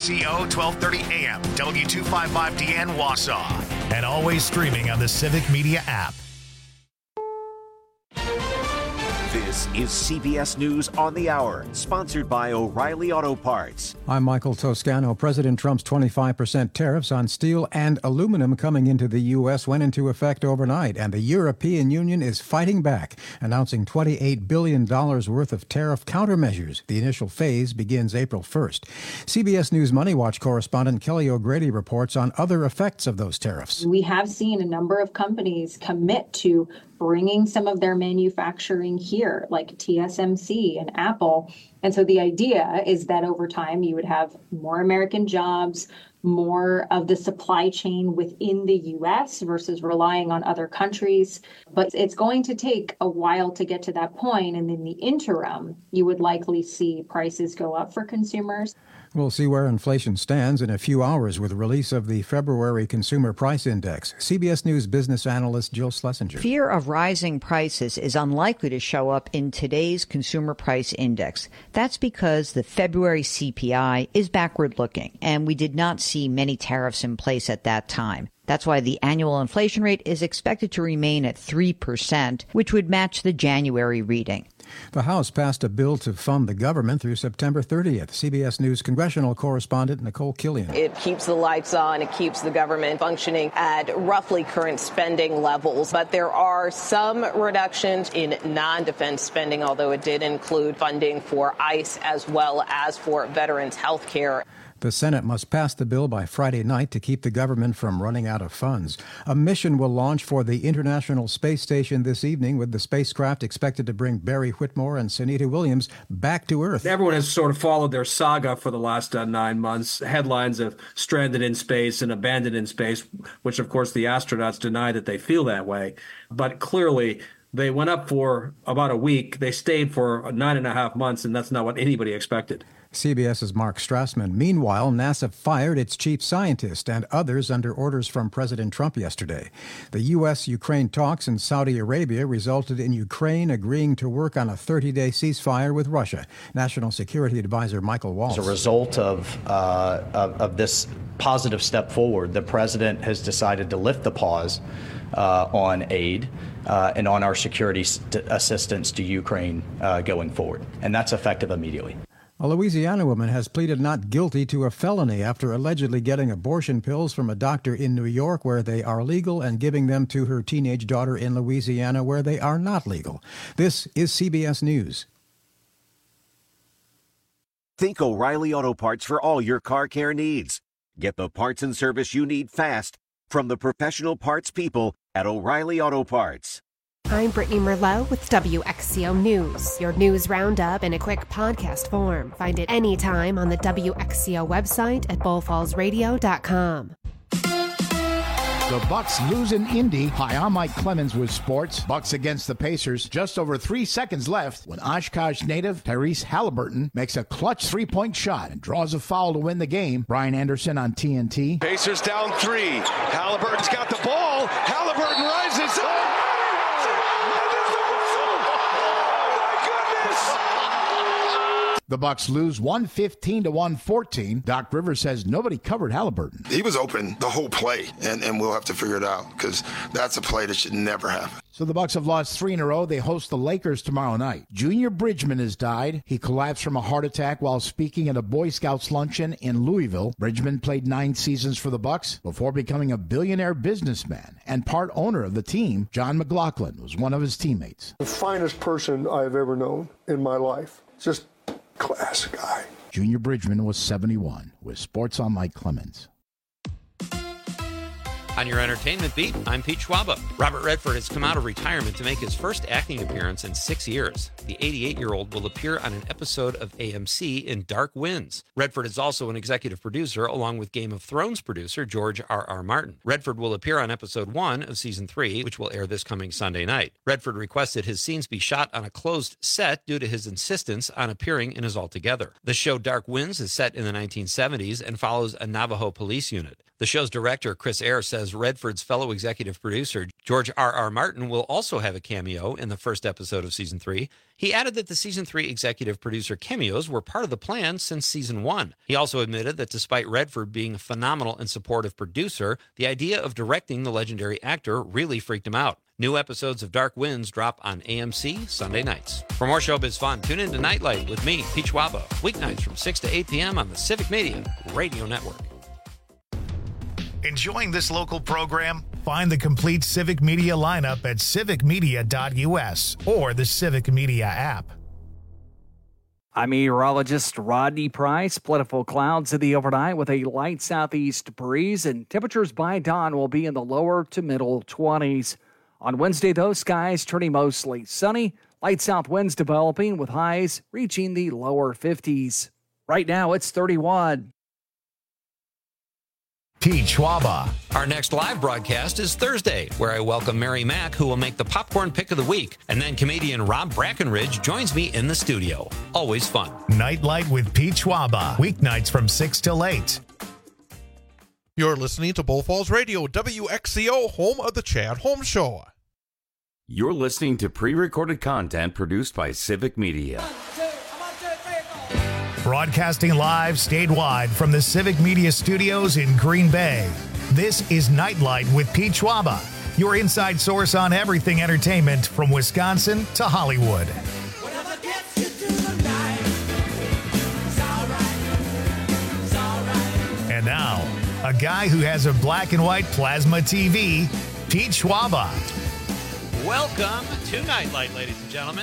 WXCO 1230 AM, W255DN Wausau. And always streaming on the Civic Media app. This is CBS News on the Hour, sponsored by O'Reilly Auto Parts. I'm Michael Toscano. President Trump's 25% tariffs on steel and aluminum coming into the U.S. went into effect overnight, and the European Union is fighting back, announcing $28 billion worth of tariff countermeasures. The initial phase begins April 1st. CBS News Money Watch correspondent Kelly O'Grady reports on other effects of those tariffs. We have seen a number of companies commit to bringing some of their manufacturing here, like TSMC and Apple. And so the idea is that over time, you would have more American jobs, more of the supply chain within the U.S. versus relying on other countries. But it's going to take a while to get to that point. And in the interim, you would likely see prices go up for consumers. We'll see where inflation stands in a few hours with the release of the February Consumer Price Index. CBS News business analyst Jill Schlesinger. Fear of rising prices is unlikely to show up in today's Consumer Price Index. That's because the February CPI is backward-looking, and we did not see many tariffs in place at that time. That's why the annual inflation rate is expected to remain at 3%, which would match the January reading. The House passed a bill to fund the government through September 30th. CBS News congressional correspondent Nicole Killian. It keeps the lights on. It keeps the government functioning at roughly current spending levels. But there are some reductions in non-defense spending, although it did include funding for ICE as well as for veterans' health care. The Senate must pass the bill by Friday night to keep the government from running out of funds. A mission will launch for the International Space Station this evening, with the spacecraft expected to bring Barry Whitmore and Sunita Williams back to Earth. Everyone has sort of followed their saga for the last 9 months. Headlines of stranded in space and abandoned in space, which, of course, the astronauts deny that they feel that way. But clearly, they went up for about a week. They stayed for 9.5 months, and that's not what anybody expected. CBS's Mark Strassman. Meanwhile, NASA fired its chief scientist and others under orders from President Trump yesterday. The U.S.-Ukraine talks in Saudi Arabia resulted in Ukraine agreeing to work on a 30-day ceasefire with Russia. National Security Advisor Michael Waltz. As a result of this positive step forward, the president has decided to lift the pause on aid and on our security assistance to Ukraine going forward. And that's effective immediately. A Louisiana woman has pleaded not guilty to a felony after allegedly getting abortion pills from a doctor in New York where they are legal and giving them to her teenage daughter in Louisiana where they are not legal. This is CBS News. Think O'Reilly Auto Parts for all your car care needs. Get the parts and service you need fast from the professional parts people at O'Reilly Auto Parts. I'm Brittany Merlot with WXCO News, your news roundup in a quick podcast form. Find it anytime on the WXCO website at bullfallsradio.com. The Bucks lose in Indy. Hi, I'm Mike Clemens with sports. Bucks against the Pacers. Just over 3 seconds left when Oshkosh native Tyrese Halliburton makes a clutch three-point shot and draws a foul to win the game. Brian Anderson on TNT. Pacers down 3. Halliburton's got the ball. Halliburton rises up. The Bucks lose 115-114. Doc Rivers says nobody covered Halliburton. He was open the whole play, and we'll have to figure it out because that's a play that should never happen. So the Bucks have lost 3 in a row. They host the Lakers tomorrow night. Junior Bridgman has died. He collapsed from a heart attack while speaking at a Boy Scouts luncheon in Louisville. Bridgman played 9 seasons for the Bucks before becoming a billionaire businessman and part owner of the team. John McLaughlin was one of his teammates. The finest person I've ever known in my life. Just class guy. Junior Bridgman was 71. With Sports on Mike Clemens. On your entertainment beat, I'm Pete Schwaba. Robert Redford has come out of retirement to make his first acting appearance in 6 years. The 88-year-old will appear on an episode of AMC in Dark Winds. Redford is also an executive producer, along with Game of Thrones producer George R.R. Martin. Redford will appear on episode 1 of season 3, which will air this coming Sunday night. Redford requested his scenes be shot on a closed set due to his insistence on appearing in his Altogether. The show Dark Winds is set in the 1970s and follows a Navajo police unit. The show's director, Chris Eyre, says as Redford's fellow executive producer, George R.R. Martin, will also have a cameo in the first episode of Season 3. He added that the Season 3 executive producer cameos were part of the plan since Season 1. He also admitted that despite Redford being a phenomenal and supportive producer, the idea of directing the legendary actor really freaked him out. New episodes of Dark Winds drop on AMC Sunday nights. For more showbiz fun, tune in to Nightlight with me, Pete Schwaba, weeknights from 6 to 8 p.m. on the Civic Media Radio Network. Enjoying this local program? Find the complete Civic Media lineup at civicmedia.us or the Civic Media app. I'm meteorologist Rodney Price. Plentiful clouds in the overnight with a light southeast breeze, and temperatures by dawn will be in the lower to middle 20s. On Wednesday, though, skies turning mostly sunny, light south winds developing with highs reaching the lower 50s. Right now, it's 31. Pete Schwaba. Our next live broadcast is Thursday, where I welcome Mary Mack, who will make the popcorn pick of the week. And then comedian Rob Brackenridge joins me in the studio. Always fun. Nightlight with Pete Schwaba. Weeknights from 6 till 8. You're listening to Bull Falls Radio, WXCO, home of the Chad Holmes Show. You're listening to pre-recorded content produced by Civic Media. Broadcasting live statewide from the Civic Media Studios in Green Bay. This is Nightlight with Pete Schwaba, your inside source on everything entertainment from Wisconsin to Hollywood. And now, a guy who has a black and white plasma TV, Pete Schwaba. Welcome to Nightlight, ladies and gentlemen.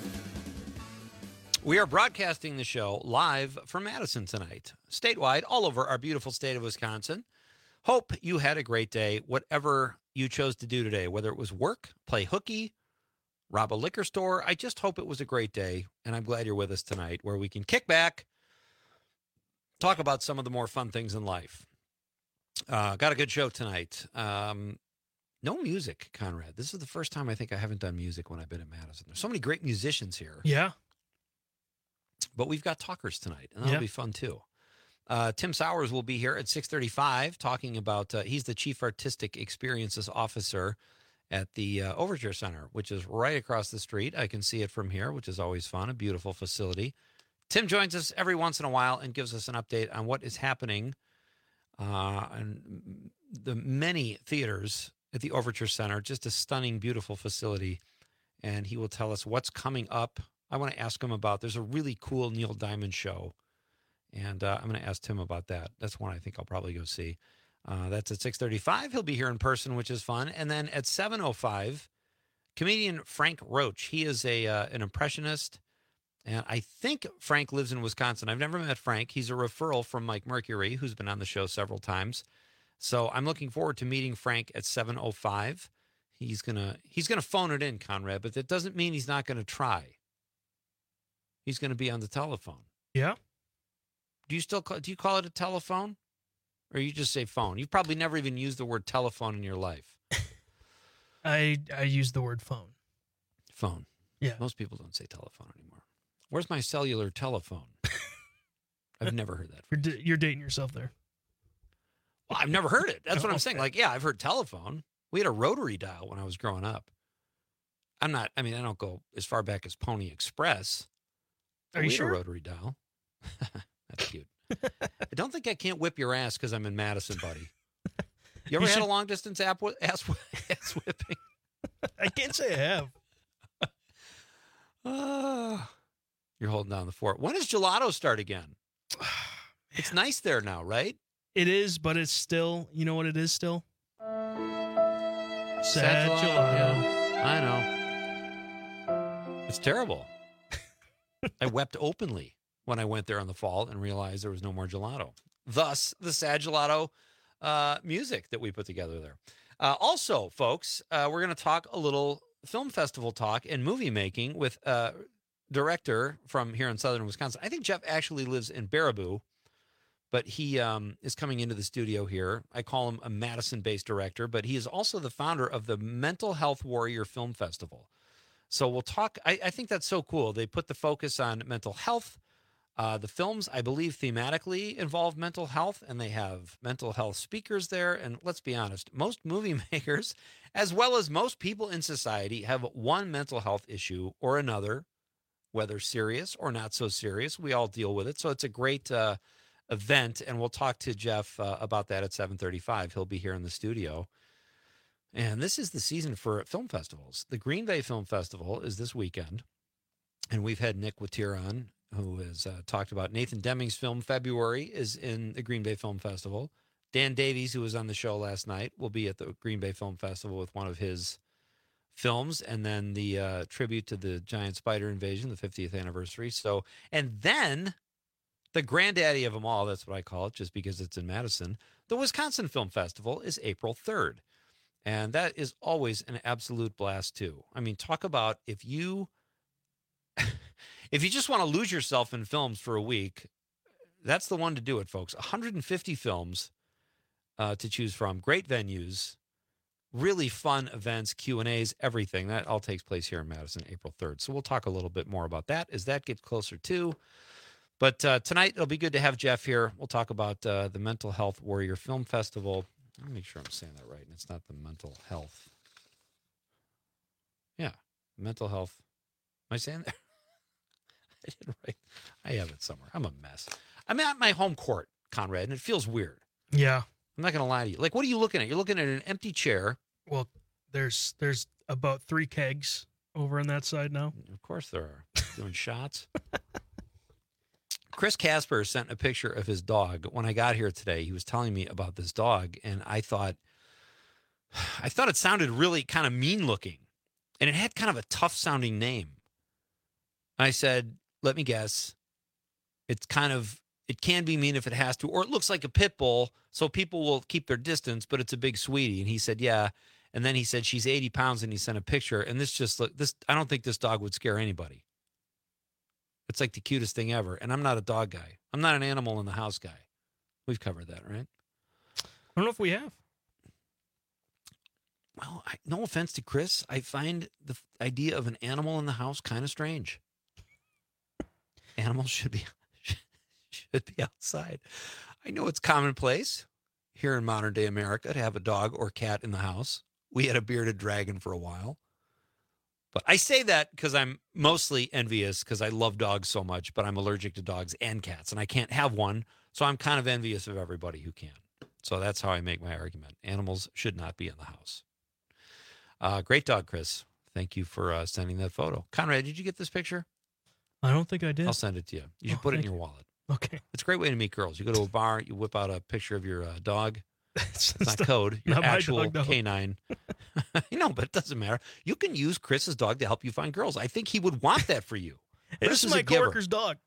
We are broadcasting the show live from Madison tonight, statewide, all over our beautiful state of Wisconsin. Hope you had a great day, whatever you chose to do today, whether it was work, play hooky, rob a liquor store. I just hope it was a great day, and I'm glad you're with us tonight, where we can kick back, talk about some of the more fun things in life. Got a good show tonight. No music, Conrad. This is the first time I think I haven't done music when I've been in Madison. There's so many great musicians here. Yeah. But we've got talkers tonight, and that'll be fun, too. Tim Sowers will be here at 6:35 talking about, he's the Chief Artistic Experiences Officer at the Overture Center, which is right across the street. I can see it from here, which is always fun, a beautiful facility. Tim joins us every once in a while and gives us an update on what is happening in the many theaters at the Overture Center. Just a stunning, beautiful facility, and he will tell us what's coming up. I want to ask him about, there's a really cool Neil Diamond show, and I'm going to ask Tim about that. That's one I think I'll probably go see. That's at 6:35. He'll be here in person, which is fun. And then at 7:05, comedian Frank Roach. He is an impressionist, and I think Frank lives in Wisconsin. I've never met Frank. He's a referral from Mike Mercury, who's been on the show several times. So I'm looking forward to meeting Frank at 7:05. He's gonna phone it in, Conrad, but that doesn't mean he's not going to try. He's going to be on the telephone. Yeah. Do you call it a telephone, or you just say phone? You've probably never even used the word telephone in your life. I use the word phone. Phone. Yeah. Most people don't say telephone anymore. Where's my cellular telephone? I've never heard that. You're dating yourself there. Well, I've never heard it. That's what I'm saying. Like, yeah, I've heard telephone. We had a rotary dial when I was growing up. I don't go as far back as Pony Express. Are you sure? A rotary dial. That's cute. I don't think I can't whip your ass because I'm in Madison, buddy. You ever had a long distance ass whipping? I can't say I have. You're holding down the fort. When does gelato start again? It's nice there now, right? It is, but it's still, you know what it is still? Sad gelato. Yeah, I know. It's terrible. I wept openly when I went there in the fall and realized there was no more gelato. Thus, the sad gelato music that we put together there. Also, folks, we're going to talk a little film festival talk and movie making with a director from here in southern Wisconsin. I think Jeff actually lives in Baraboo, but he is coming into the studio here. I call him a Madison-based director, but he is also the founder of the Mental Health Warrior Film Festival. So we'll talk. I think that's so cool. They put the focus on mental health, The films, I believe, thematically involve mental health, and they have mental health speakers there. And let's be honest, most movie makers, as well as most people in society, have one mental health issue or another, whether serious or not so serious. We all deal with it. So it's a great event, and we'll talk to Jeff about that at 7:35. He'll be here in the studio. And this is the season for film festivals. The Green Bay Film Festival is this weekend, and we've had Nick Wattier on, who has talked about Nathan Deming's film February is in the Green Bay Film Festival. Dan Davies, who was on the show last night, will be at the Green Bay Film Festival with one of his films, and then the tribute to the giant spider invasion, the 50th anniversary. So, and then the granddaddy of them all, that's what I call it, just because it's in Madison, the Wisconsin Film Festival is April 3rd. And that is always an absolute blast, too. I mean, talk about if you just want to lose yourself in films for a week, that's the one to do it, folks. 150 films to choose from. Great venues, really fun events, Q&As, everything. That all takes place here in Madison, April 3rd. So we'll talk a little bit more about that as that gets closer, too. But tonight, it'll be good to have Jeff here. We'll talk about the Mental Health Warrior Film Festival. Let me make sure I'm saying that right, and it's not the mental health. Yeah, mental health. Am I saying that? I did it right. I have it somewhere. I'm a mess. I'm at my home court, Conrad, and it feels weird. Yeah. I'm not going to lie to you. Like, what are you looking at? You're looking at an empty chair. Well, there's about 3 kegs over on that side now. Of course there are. Doing shots. Chris Casper sent a picture of his dog. When I got here today, he was telling me about this dog, and I thought it sounded really kind of mean looking, and it had kind of a tough sounding name. I said, let me guess. It can be mean if it has to, or it looks like a pit bull, so people will keep their distance, but it's a big sweetie. And he said, yeah. And then he said, she's 80 pounds, and he sent a picture. And I don't think this dog would scare anybody. It's like the cutest thing ever. And I'm not a dog guy. I'm not an animal in the house guy. We've covered that, right? I don't know if we have. Well, no offense to Chris. I find the idea of an animal in the house kind of strange. Animals should be outside. I know it's commonplace here in modern day America to have a dog or cat in the house. We had a bearded dragon for a while. But I say that because I'm mostly envious because I love dogs so much, but I'm allergic to dogs and cats, and I can't have one. So I'm kind of envious of everybody who can. So that's how I make my argument. Animals should not be in the house. Great dog, Chris. Thank you for sending that photo. Conrad, did you get this picture? I don't think I did. I'll send it to you. You should put it in your wallet. Okay. It's a great way to meet girls. You go to a bar, you whip out a picture of your dog. It's not code. Your not actual dog, no. canine. No, but it doesn't matter. You can use Chris's dog to help you find girls. I think he would want that for you. This is my coworker's dog.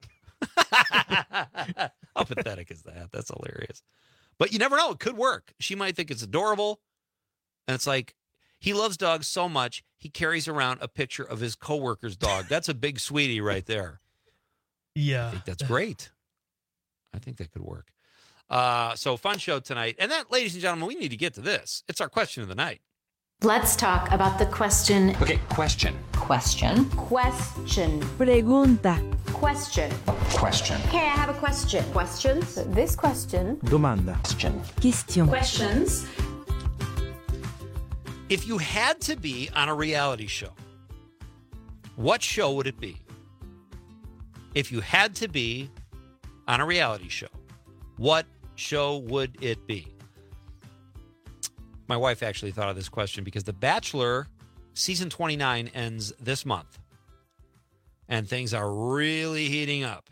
How pathetic is that? That's hilarious. But you never know. It could work. She might think it's adorable. And it's like, he loves dogs so much, he carries around a picture of his coworker's dog. That's a big sweetie right there. Yeah. I think that's great. I think that could work. So fun show tonight. And that, ladies and gentlemen, we need to get to this. It's our question of the night. Let's talk about the question. Okay, question. Question. Pregunta. Question. Question. Okay, I have a question. Questions? This question. Domanda. Question. Questions. If you had to be on a reality show, what show would it be? If you had to be on a reality show, what show would it be? My wife actually thought of this question because The Bachelor season 29 ends this month. And things are really heating up.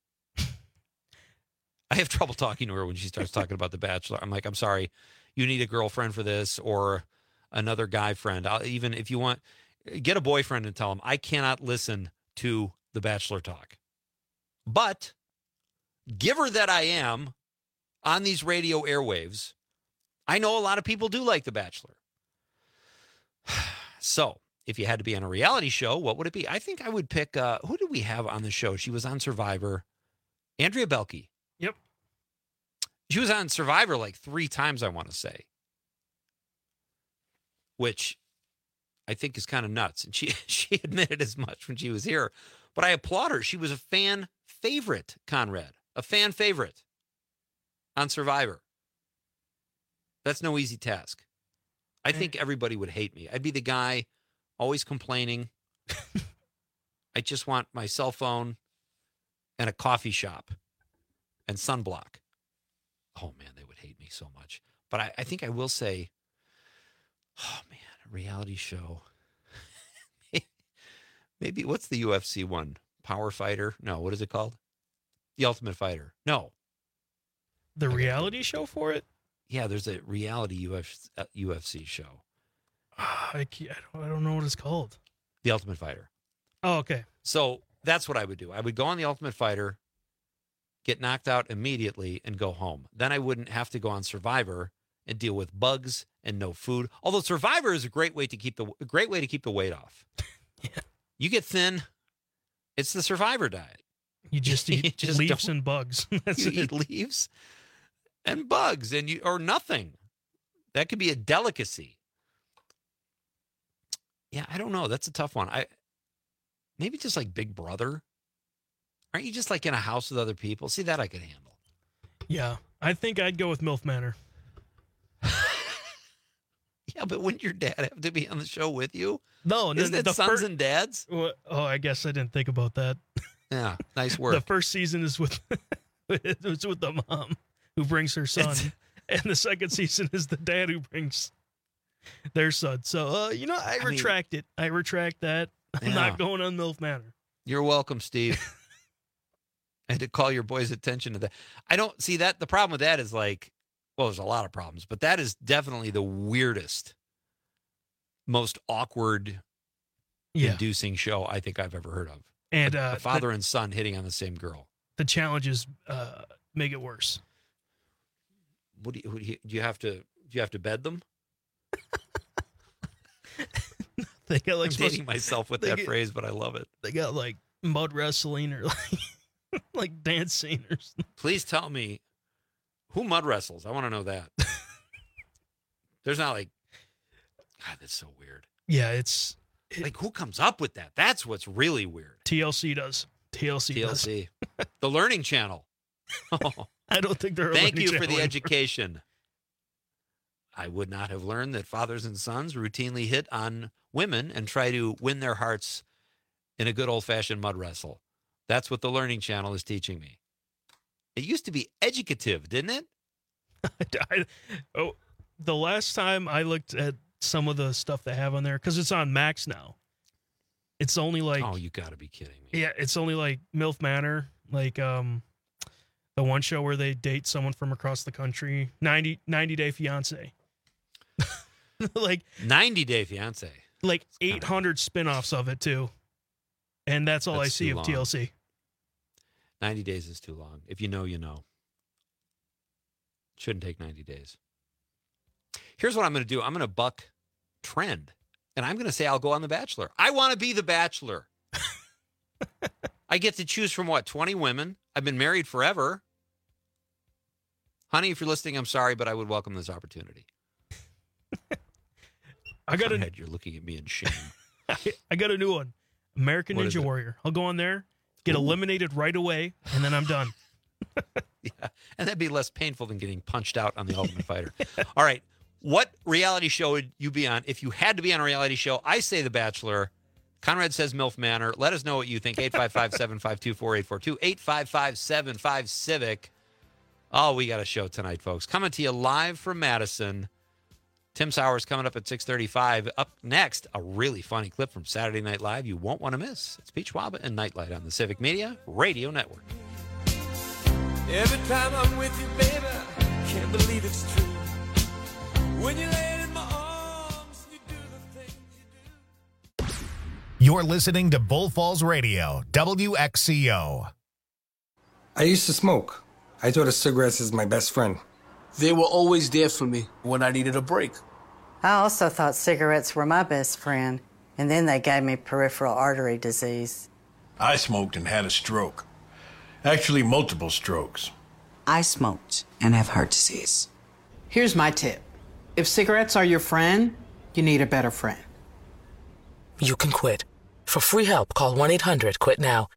I have trouble talking to her when she starts talking about The Bachelor. I'm like, I'm sorry, you need a girlfriend for this or another guy friend. Even if you want, get a boyfriend and tell him, I cannot listen to The Bachelor talk. But giver that I am on these radio airwaves, I know a lot of people do like The Bachelor. So if you had to be on a reality show, what would it be? I think I would pick, who did we have on the show? She was on Survivor. Andrea Belke. Yep. She was on Survivor like 3 times, I want to say. Which I think is kind of nuts. And she admitted as much when she was here. But I applaud her. She was a favorite, Conrad, a fan favorite on Survivor. That's no easy task. I think everybody would hate me. I'd be the guy always complaining. I just want my cell phone and a coffee shop and sunblock. Oh, man, they would hate me so much. But I think I will say, oh, man, a reality show. Maybe, what's the UFC one? Power Fighter? No, what is it called? The Ultimate Fighter. No. The reality show for it? Yeah, there's a reality UFC show. I don't know what it's called. The Ultimate Fighter. Oh, okay. So that's what I would do. I would go on The Ultimate Fighter, get knocked out immediately, and go home. Then I wouldn't have to go on Survivor and deal with bugs and no food. Although Survivor is a great way to keep the weight off. Yeah. You get thin. It's the Survivor diet. You just eat leaves and bugs. That's you eat leaves and bugs or nothing. That could be a delicacy. Yeah, I don't know. That's a tough one. Maybe just like Big Brother. Aren't you just like in a house with other people? See, that I could handle. Yeah, I think I'd go with MILF Manor. Yeah, but wouldn't your dad have to be on the show with you? No, isn't it sons and dads? Oh, I guess I didn't think about that. Yeah, nice work. The first season is with it's with the mom who brings her son, and the second season is the dad who brings their son. So, I retract it. I retract that. I'm not going on MILF Manor. You're welcome, Steve. I had to call your boys' attention to that. I don't see that. The problem with that is there's a lot of problems, but that is definitely the weirdest, most awkward, inducing show I think I've ever heard of. And a father and son hitting on the same girl. The challenges make it worse. Do you have to bed them? They got I'm dating myself with that phrase, but I love it. They got mud wrestling or like dancing or something. Please tell me who mud wrestles. I want to know that. There's not God, that's so weird. Yeah, it's who comes up with that? That's what's really weird. TLC does. TLC. The Learning Channel. Oh. I don't think they're. Thank you for the education. I would not have learned that fathers and sons routinely hit on women and try to win their hearts in a good old-fashioned mud wrestle. That's what the Learning Channel is teaching me. It used to be educative, didn't it? The last time I looked at some of the stuff they have on there, because it's on Max now. It's only oh, you got to be kidding me. Yeah, it's only MILF Manor, the one show where they date someone from across the country, 90 Day Fiance. 90 Day Fiance. 800 spinoffs of it too. And that's all I see of TLC. 90 days is too long. If you know, you know. Shouldn't take 90 days. Here's what I'm going to do. I'm going to buck trend. And I'm going to say I'll go on The Bachelor. I want to be The Bachelor. I get to choose from 20 women. I've been married forever. Honey, if you're listening, I'm sorry, but I would welcome this opportunity. You're looking at me in shame. I got a new one. American Ninja Warrior. I'll go on there, get eliminated right away, and then I'm done. Yeah, and that'd be less painful than getting punched out on The Ultimate Fighter. All right, what reality show would you be on if you had to be on a reality show? I say The Bachelor. Conrad says MILF Manor. Let us know what you think. 855-752-4842. 855-75-CIVIC. Oh, we got a show tonight, folks. Coming to you live from Madison. Tim Sowers coming up at 6:35. Up next, a really funny clip from Saturday Night Live you won't want to miss. It's Pete Schwab and Nightlight on the Civic Media Radio Network. Every time I'm with you, baby, can't believe it's true. When you lay in my arms, you do the things you do. You're listening to Bull Falls Radio, WXCO. I used to smoke. I thought of cigarettes as my best friend. They were always there for me when I needed a break. I also thought cigarettes were my best friend, and then they gave me peripheral artery disease. I smoked and had a stroke. Actually, multiple strokes. I smoked and have heart disease. Here's my tip. If cigarettes are your friend, you need a better friend. You can quit. For free help, call 1-800-QUIT-NOW.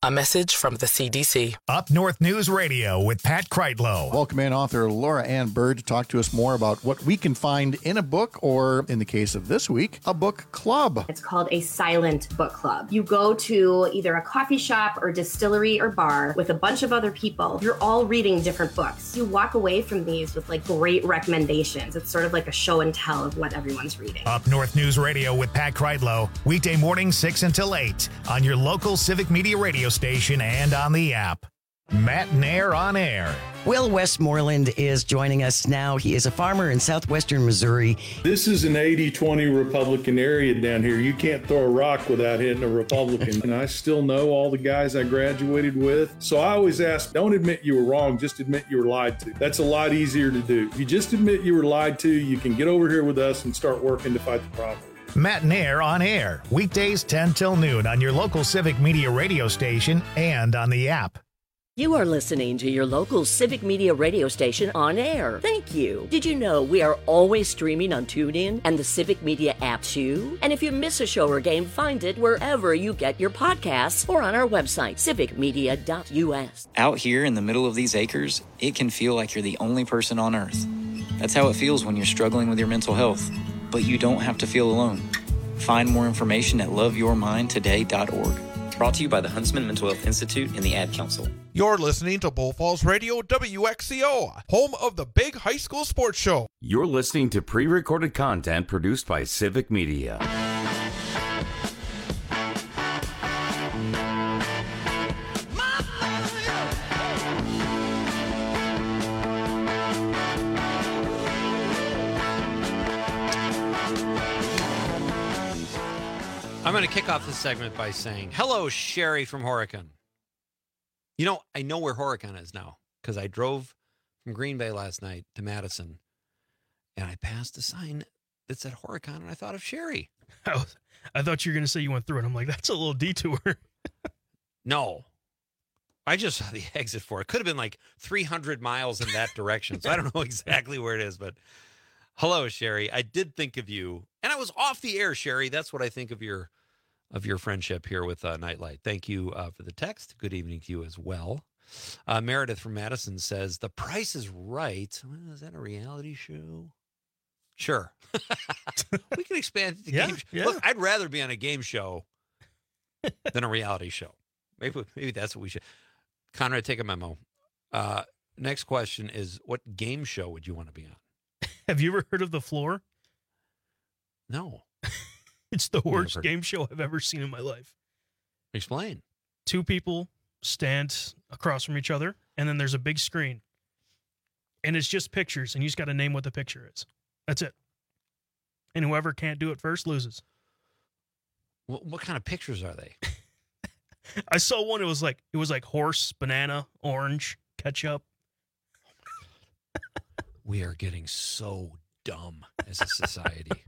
A message from the CDC. Up North News Radio with Pat Kreitlow. Welcome in author Laura Ann Bird to talk to us more about what we can find in a book, or in the case of this week, a book club. It's called a silent book club. You go to either a coffee shop or distillery or bar with a bunch of other people. You're all reading different books. You walk away from these with like great recommendations. It's sort of like a show and tell of what everyone's reading. Up North News Radio with Pat Kreitlow, weekday mornings 6 until 8 on your local Civic Media radio station and on the app. Matt Nair on air. Will Westmoreland is joining us now. He is a farmer in southwestern Missouri. This is an 80-20 Republican area down here. You can't throw a rock without hitting a Republican. And I still know all the guys I graduated with. So I always ask, don't admit you were wrong, just admit you were lied to. That's a lot easier to do. If you just admit you were lied to, you can get over here with us and start working to fight the problem. Matt Nair on air, weekdays 10 till noon on your local Civic Media radio station and on the app. You are listening to your local Civic Media radio station on air. Thank you. Did you know we are always streaming on TuneIn and the Civic Media app too? And if you miss a show or game, find it wherever you get your podcasts or on our website, civicmedia.us. Out here in the middle of these acres, it can feel like you're the only person on earth. That's how it feels when you're struggling with your mental health. But you don't have to feel alone. Find more information at loveyourmindtoday.org. Brought to you by the Huntsman Mental Health Institute and the Ad Council. You're listening to Bull Falls Radio WXCO, home of the big high school sports show. You're listening to pre-recorded content produced by Civic Media. I'm going to kick off this segment by saying, hello, Sherry from Horicon. You know, I know where Horicon is now because I drove from Green Bay last night to Madison, and I passed a sign that said Horicon, and I thought of Sherry. I thought you were going to say you went through it. I'm like, that's a little detour. No. I just saw the exit for it. Could have been like 300 miles in that direction, so I don't know exactly where it is, but hello, Sherry. I did think of you, and I was off the air, Sherry. That's what I think of your friendship here with Nightlight. Thank you for the text. Good evening to you as well. Meredith from Madison says, The Price is Right. Well, is that a reality show? Sure. We can expand it to game show. Yeah. Look, I'd rather be on a game show than a reality show. Maybe that's what we should. Conrad, take a memo. Next question is, what game show would you want to be on? Have you ever heard of The Floor? No. It's the worst game show I've ever seen in my life. Explain. Two people stand across from each other, and then there's a big screen. And it's just pictures, and you just got to name what the picture is. That's it. And whoever can't do it first loses. What kind of pictures are they? I saw one. It was like horse, banana, orange, ketchup. We are getting so dumb as a society.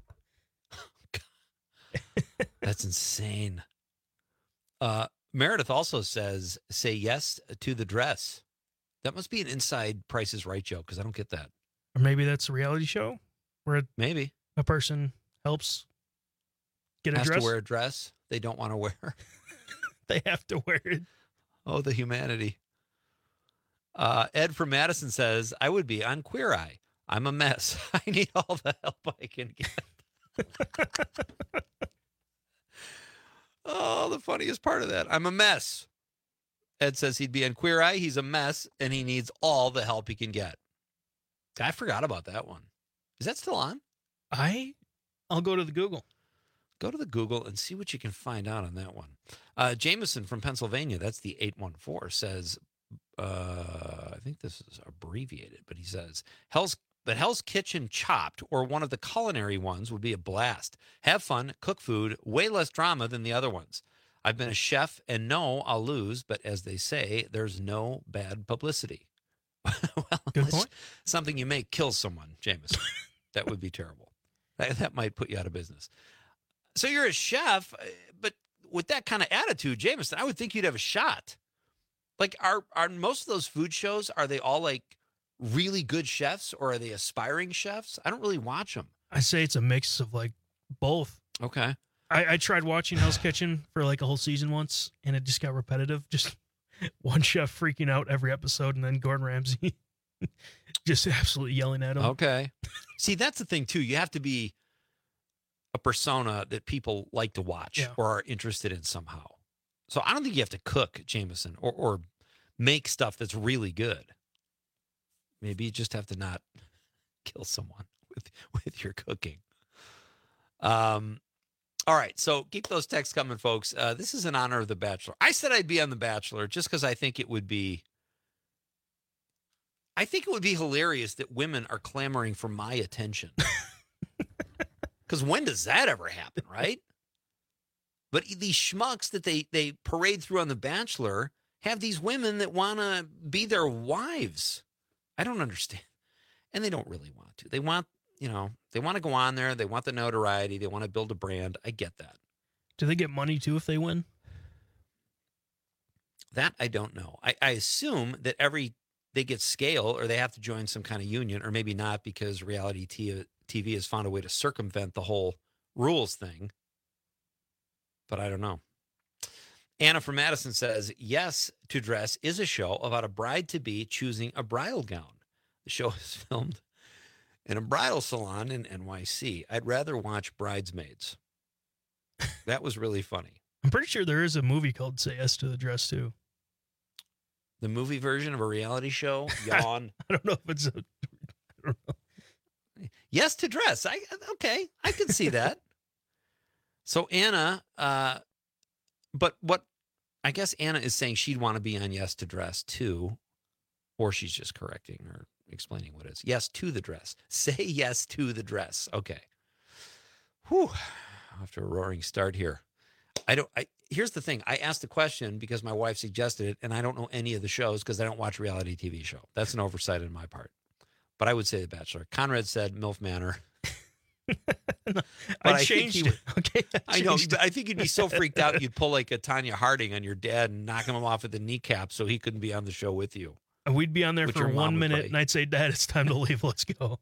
That's insane. Meredith also says, say yes to the dress. That must be an inside Price is Right joke, because I don't get that. Or maybe that's a reality show where maybe a person helps get a dress. Has to wear a dress they don't want to wear. They have to wear it. Oh, the humanity. Ed from Madison says, I would be on Queer Eye. I'm a mess. I need all the help I can get. Oh, the funniest part of that. I'm a mess. Ed says he'd be on Queer Eye. He's a mess, and he needs all the help he can get. I forgot about that one. Is that still on? I'll go to the Google. Go to the Google and see what you can find out on that one. Jameson from Pennsylvania, that's the 814, says, I think this is abbreviated, but he says, Hell's Kitchen Chopped, or one of the culinary ones, would be a blast. Have fun, cook food, way less drama than the other ones. I've been a chef, and no, I'll lose, but as they say, there's no bad publicity. Well, good point. Something you make kills someone, Jameson. That would be terrible. That might put you out of business. So you're a chef, but with that kind of attitude, Jameson, I would think you'd have a shot. Like, are most of those food shows, are they all like really good chefs, or are they aspiring chefs? I don't really watch them. I say it's a mix of like both. Okay. I tried watching Hell's Kitchen for like a whole season once, and it just got repetitive. Just one chef freaking out every episode, and then Gordon Ramsay just absolutely yelling at him. Okay. See, that's the thing, too. You have to be a persona that people like to watch or are interested in somehow. So I don't think you have to cook, Jameson, or make stuff that's really good. Maybe you just have to not kill someone with your cooking. All right, so keep those texts coming, folks. This is in honor of The Bachelor. I said I'd be on The Bachelor just because I think it would be hilarious that women are clamoring for my attention. Because when does that ever happen, right? But these schmucks that they parade through on The Bachelor have these women that want to be their wives. I don't understand. And they don't really want to. They want, they want to go on there. They want the notoriety. They want to build a brand. I get that. Do they get money, too, if they win? That I don't know. I assume that they get scale or they have to join some kind of union, or maybe not because reality TV has found a way to circumvent the whole rules thing. But I don't know. Anna from Madison says, Yes to Dress is a show about a bride-to-be choosing a bridal gown. The show is filmed in a bridal salon in NYC. I'd rather watch Bridesmaids. That was really funny. I'm pretty sure there is a movie called Say Yes to the Dress, too. The movie version of a reality show? Yawn. I don't know if it's I don't know. Yes to Dress. Okay, I can see that. So Anna, but what I guess Anna is saying she'd want to be on Yes to Dress too, or she's just correcting or explaining what it is. Yes to the dress. Say yes to the dress. Okay. Whew. After a roaring start here. Here's the thing. I asked the question because my wife suggested it, and I don't know any of the shows because I don't watch reality TV show. That's an oversight on my part. But I would say The Bachelor. Conrad said MILF Manor. I changed it. Okay. I know. I think you'd be so freaked out you'd pull like a Tanya Harding on your dad and knock him off at the kneecap so he couldn't be on the show with you. And we'd be on there for 1 minute, and I'd say, Dad, it's time to leave. Let's go.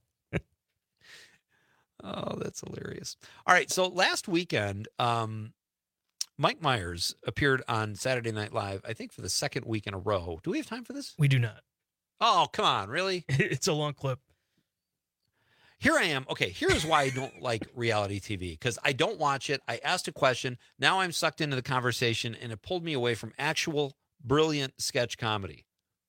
Oh, that's hilarious. All right. So last weekend, Mike Myers appeared on Saturday Night Live, I think for the second week in a row. Do we have time for this? We do not. Oh, come on. Really? It's a long clip. Here I am. Okay, here's why I don't like reality TV, because I don't watch it. I asked a question. Now I'm sucked into the conversation, and it pulled me away from actual brilliant sketch comedy.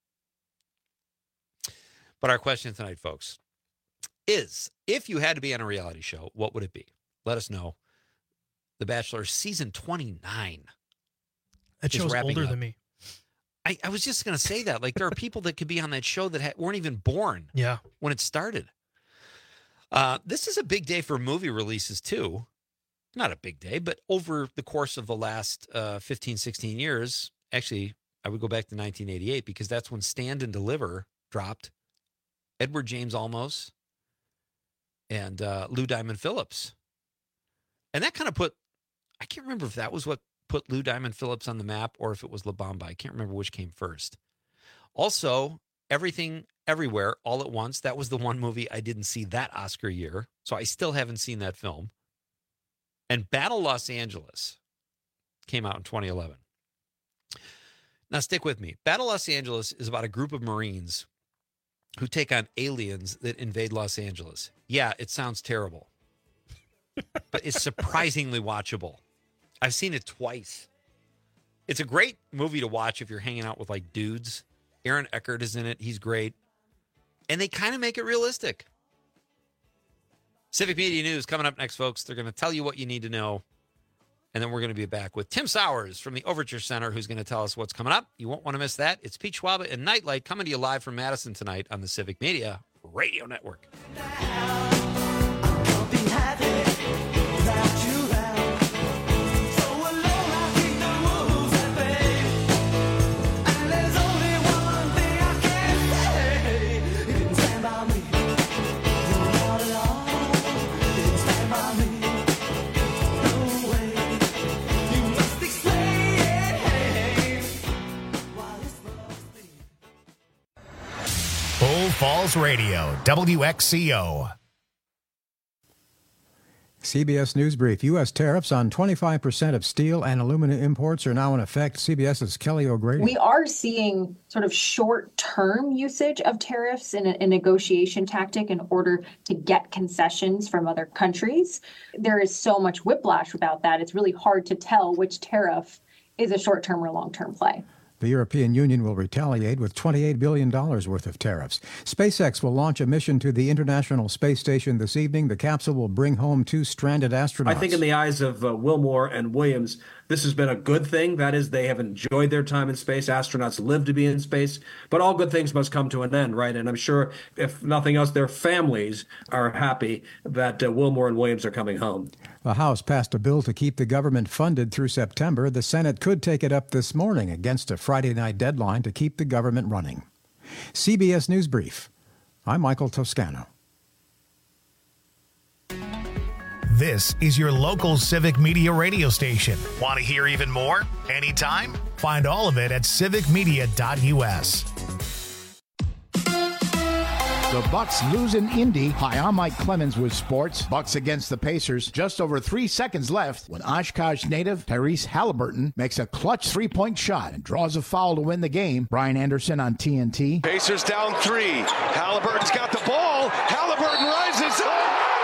But our question tonight, folks, is if you had to be on a reality show, what would it be? Let us know. The Bachelor season 29. That show's older than me. I was just going to say that. Like, there are people that could be on that show that weren't even born when it started. This is a big day for movie releases, too. Not a big day, but over the course of the last 15, 16 years, actually, I would go back to 1988 because that's when Stand and Deliver dropped. Edward James Olmos and Lou Diamond Phillips. And that kind of I can't remember if that was what put Lou Diamond Phillips on the map or if it was La Bamba. I can't remember which came first. Also, Everything Everywhere All at Once. That was the one movie I didn't see that Oscar year. So I still haven't seen that film. And Battle Los Angeles came out in 2011. Now stick with me. Battle Los Angeles is about a group of Marines who take on aliens that invade Los Angeles. Yeah, it sounds terrible. But it's surprisingly watchable. I've seen it twice. It's a great movie to watch if you're hanging out with like dudes. Aaron Eckhart is in it. He's great. And they kind of make it realistic. Civic Media News coming up next, folks. They're going to tell you what you need to know. And then we're going to be back with Tim Sowers from the Overture Center, who's going to tell us what's coming up. You won't want to miss that. It's Pete Schwaba and Nightlight coming to you live from Madison tonight on the Civic Media Radio Network. Bull Falls Radio, WXCO. CBS News Brief. U.S. tariffs on 25% of steel and aluminum imports are now in effect. CBS's Kelly O'Grady. We are seeing sort of short-term usage of tariffs in a negotiation tactic in order to get concessions from other countries. There is so much whiplash about that. It's really hard to tell which tariff is a short-term or long-term play. The European Union will retaliate with $28 billion worth of tariffs. SpaceX will launch a mission to the International Space Station this evening. The capsule will bring home 2 stranded astronauts. I think in the eyes of Wilmore and Williams, this has been a good thing. That is, they have enjoyed their time in space. Astronauts live to be in space. But all good things must come to an end, right? And I'm sure, if nothing else, their families are happy that Wilmore and Williams are coming home. The House passed a bill to keep the government funded through September. The Senate could take it up this morning against a Friday night deadline to keep the government running. CBS News Brief. I'm Michael Toscano. This is your local Civic Media radio station. Want to hear even more? Anytime? Find all of it at civicmedia.us. The Bucks lose in Indy. Hi, I'm Mike Clemens with sports. Bucks against the Pacers. Just over 3 seconds left when Oshkosh native Tyrese Halliburton makes a clutch three-point shot and draws a foul to win the game. Brian Anderson on TNT. Pacers down 3. Halliburton's got the ball. Halliburton rises up.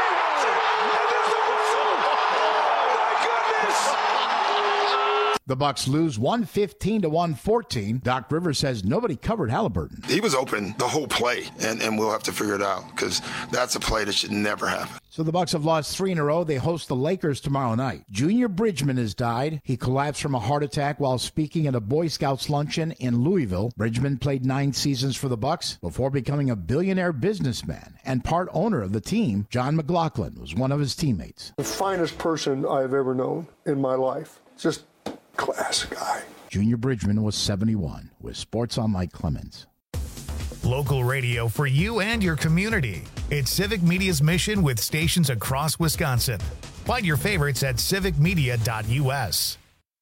The Bucks lose 115-114. Doc Rivers says nobody covered Halliburton. He was open the whole play, and we'll have to figure it out because that's a play that should never happen. So the Bucks have lost 3 in a row. They host the Lakers tomorrow night. Junior Bridgman has died. He collapsed from a heart attack while speaking at a Boy Scouts luncheon in Louisville. Bridgman played 9 seasons for the Bucks before becoming a billionaire businessman and part owner of the team. John McLaughlin was one of his teammates. The finest person I've ever known in my life. Just class guy. Junior Bridgman was 71. With Sports on Mike Clemens. Local radio for you and your community. It's Civic Media's mission with stations across Wisconsin. Find your favorites at civicmedia.us.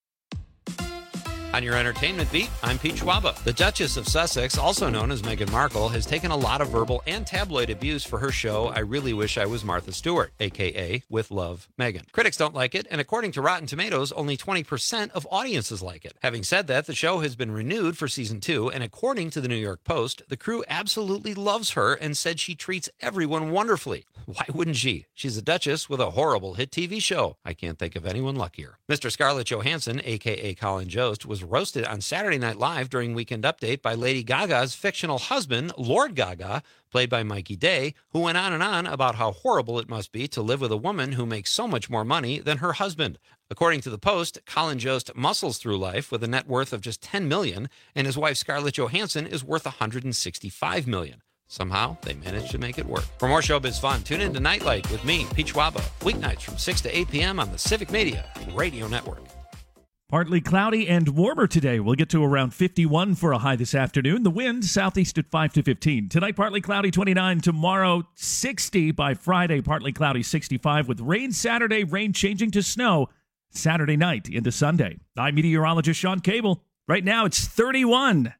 On your entertainment beat, I'm Pete Schwaba. The Duchess of Sussex, also known as Meghan Markle, has taken a lot of verbal and tabloid abuse for her show I Really Wish I Was Martha Stewart, a.k.a. With Love, Meghan. Critics don't like it, and according to Rotten Tomatoes, only 20% of audiences like it. Having said that, the show has been renewed for season 2, and according to the New York Post, the crew absolutely loves her and said she treats everyone wonderfully. Why wouldn't she? She's a Duchess with a horrible hit TV show. I can't think of anyone luckier. Mr. Scarlett Johansson, a.k.a. Colin Jost, was roasted on Saturday Night Live during Weekend Update by Lady Gaga's fictional husband, Lord Gaga, played by Mikey Day, who went on about how horrible it must be to live with a woman who makes so much more money than her husband. According to the Post, Colin Jost muscles through life with a net worth of just $10 million, and his wife Scarlett Johansson is worth $165 million. Somehow, they managed to make it work. For more showbiz fun, tune in to Nightlight with me, Pete Schwaba, weeknights from 6 to 8 p.m. on the Civic Media Radio Network. Partly cloudy and warmer today. We'll get to around 51 for a high this afternoon. The wind southeast at 5 to 15. Tonight, partly cloudy, 29. Tomorrow, 60. By Friday, partly cloudy, 65. With rain Saturday, rain changing to snow Saturday night into Sunday. I'm meteorologist Sean Cable. Right now, it's 31.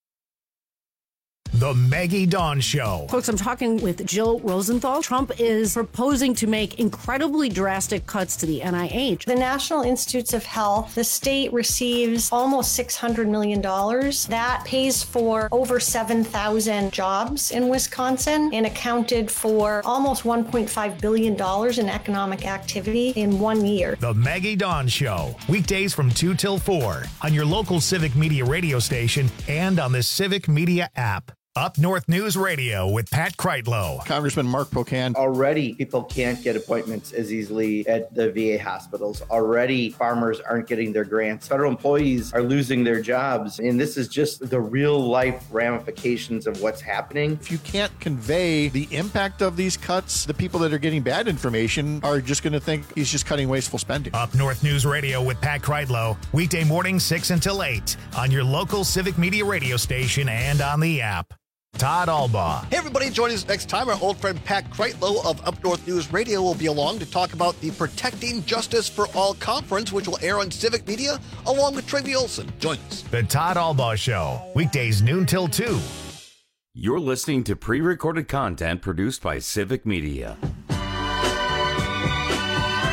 The Maggie Dawn Show. Folks, I'm talking with Jill Rosenthal. Trump is proposing to make incredibly drastic cuts to the NIH. The National Institutes of Health, the state receives almost $600 million. That pays for over 7,000 jobs in Wisconsin and accounted for almost $1.5 billion in economic activity in 1 year. The Maggie Dawn Show. Weekdays from 2 till 4 on your local Civic Media radio station and on the Civic Media app. Up North News Radio with Pat Kreitlow. Congressman Mark Pocan. Already, people can't get appointments as easily at the VA hospitals. Already, farmers aren't getting their grants. Federal employees are losing their jobs. And this is just the real-life ramifications of what's happening. If you can't convey the impact of these cuts, the people that are getting bad information are just going to think he's just cutting wasteful spending. Up North News Radio with Pat Kreitlow. Weekday mornings 6 until 8 on your local Civic Media radio station and on the app. Todd Albaugh. Hey, everybody, joining us next time. Our old friend Pat Kreitlow of Up North News Radio will be along to talk about the Protecting Justice for All conference, which will air on Civic Media, along with Tracy Olson. Join us. The Todd Albaugh Show, weekdays noon till 2. You're listening to pre-recorded content produced by Civic Media.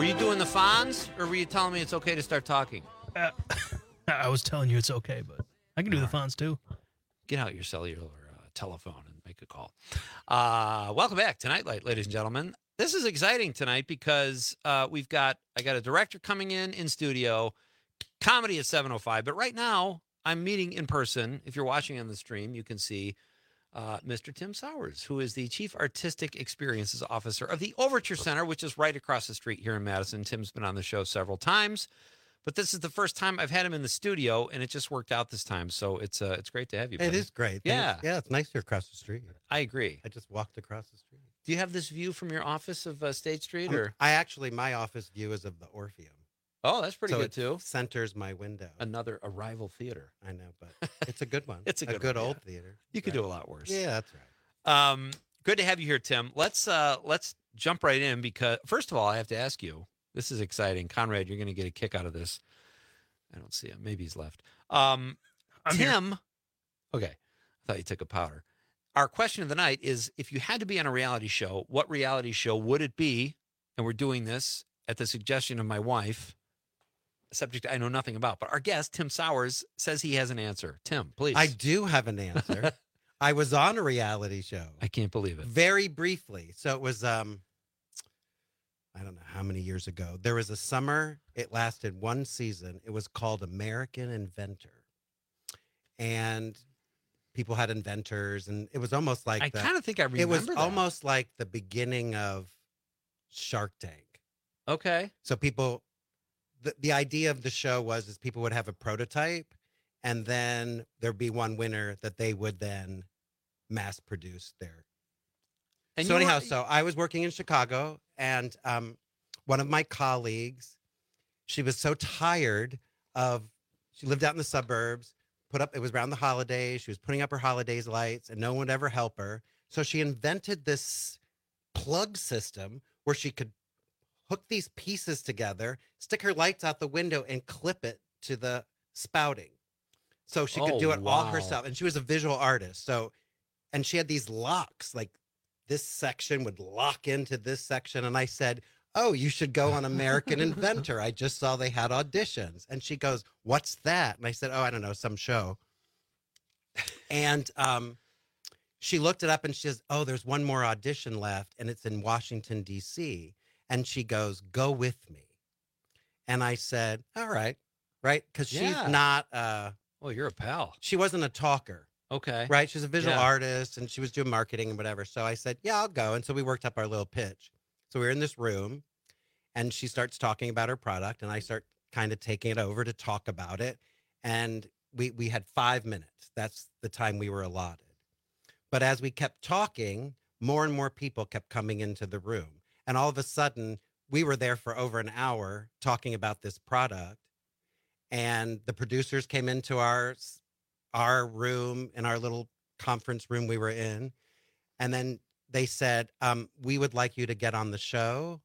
Were you doing the Fonz, or were you telling me it's okay to start talking? I was telling you it's okay, but I can do the Fonz too. Get out your cellular telephone and make a call. Welcome back to Nightlight, ladies and gentlemen. This is exciting tonight because I got a director coming in studio, comedy at 7:05. But right now, I'm meeting in person. If you're watching on the stream, you can see Mr. Tim Sowers, who is the Chief Artistic Experiences Officer of the Overture Center, which is right across the street here in Madison. Tim's been on the show several times, but this is the first time I've had him in the studio, and it just worked out this time. So it's great to have you. It is great. Yeah. It's nice here across the street. I agree. I just walked across the street. Do you have this view from your office of State Street? Or My office view is of the Orpheum. Oh, that's pretty good, too. Centers my window. Another arrival theater. I know, but it's a good one. It's a good old theater. You could do a lot worse. Yeah, that's right. Good to have you here, Tim. Let's jump right in because, first of all, I have to ask you, this is exciting. Conrad, you're going to get a kick out of this. I don't see him. Maybe he's left. Tim. Here. Okay. I thought you took a powder. Our question of the night is, if you had to be on a reality show, what reality show would it be? And we're doing this at the suggestion of my wife, a subject I know nothing about. But our guest, Tim Sowers, says he has an answer. Tim, please. I do have an answer. I was on a reality show. I can't believe it. Very briefly. So it was, I don't know how many years ago. There was a summer. It lasted one season. It was called American Inventor. And people had inventors, and it was almost like I kind of think I remember it was that. almost like the beginning of Shark Tank. Okay. So people, the idea of the show was people would have a prototype, and then there'd be one winner that they would then mass produce there. And so anyhow, so I was working in Chicago, and one of my colleagues, she was so tired she lived out in the suburbs, it was around the holidays. She was putting up her holidays lights, and no one would ever help her. So she invented this plug system where she could hook these pieces together, stick her lights out the window, and clip it to the spouting. So she could do it all herself. And she was a visual artist. And she had these locks, like this section would lock into this section. And I said, oh, you should go on American Inventor. I just saw they had auditions. And she goes, what's that? And I said, oh, I don't know, some show. And she looked it up and she says, oh, there's one more audition left, and it's in Washington, D.C. And she goes, go with me. And I said, all right, right? Because she's not. Well, you're a pal. She wasn't a talker. Okay. Right? She's a visual artist, and she was doing marketing and whatever. So I said, yeah, I'll go. And so we worked up our little pitch. So we were in this room, and she starts talking about her product, and I start kind of taking it over to talk about it. And we had 5 minutes. That's the time we were allotted. But as we kept talking, more and more people kept coming into the room. And all of a sudden, we were there for over an hour talking about this product. And the producers came into our room, in our little conference room we were in. And then they said, we would like you to get on the show.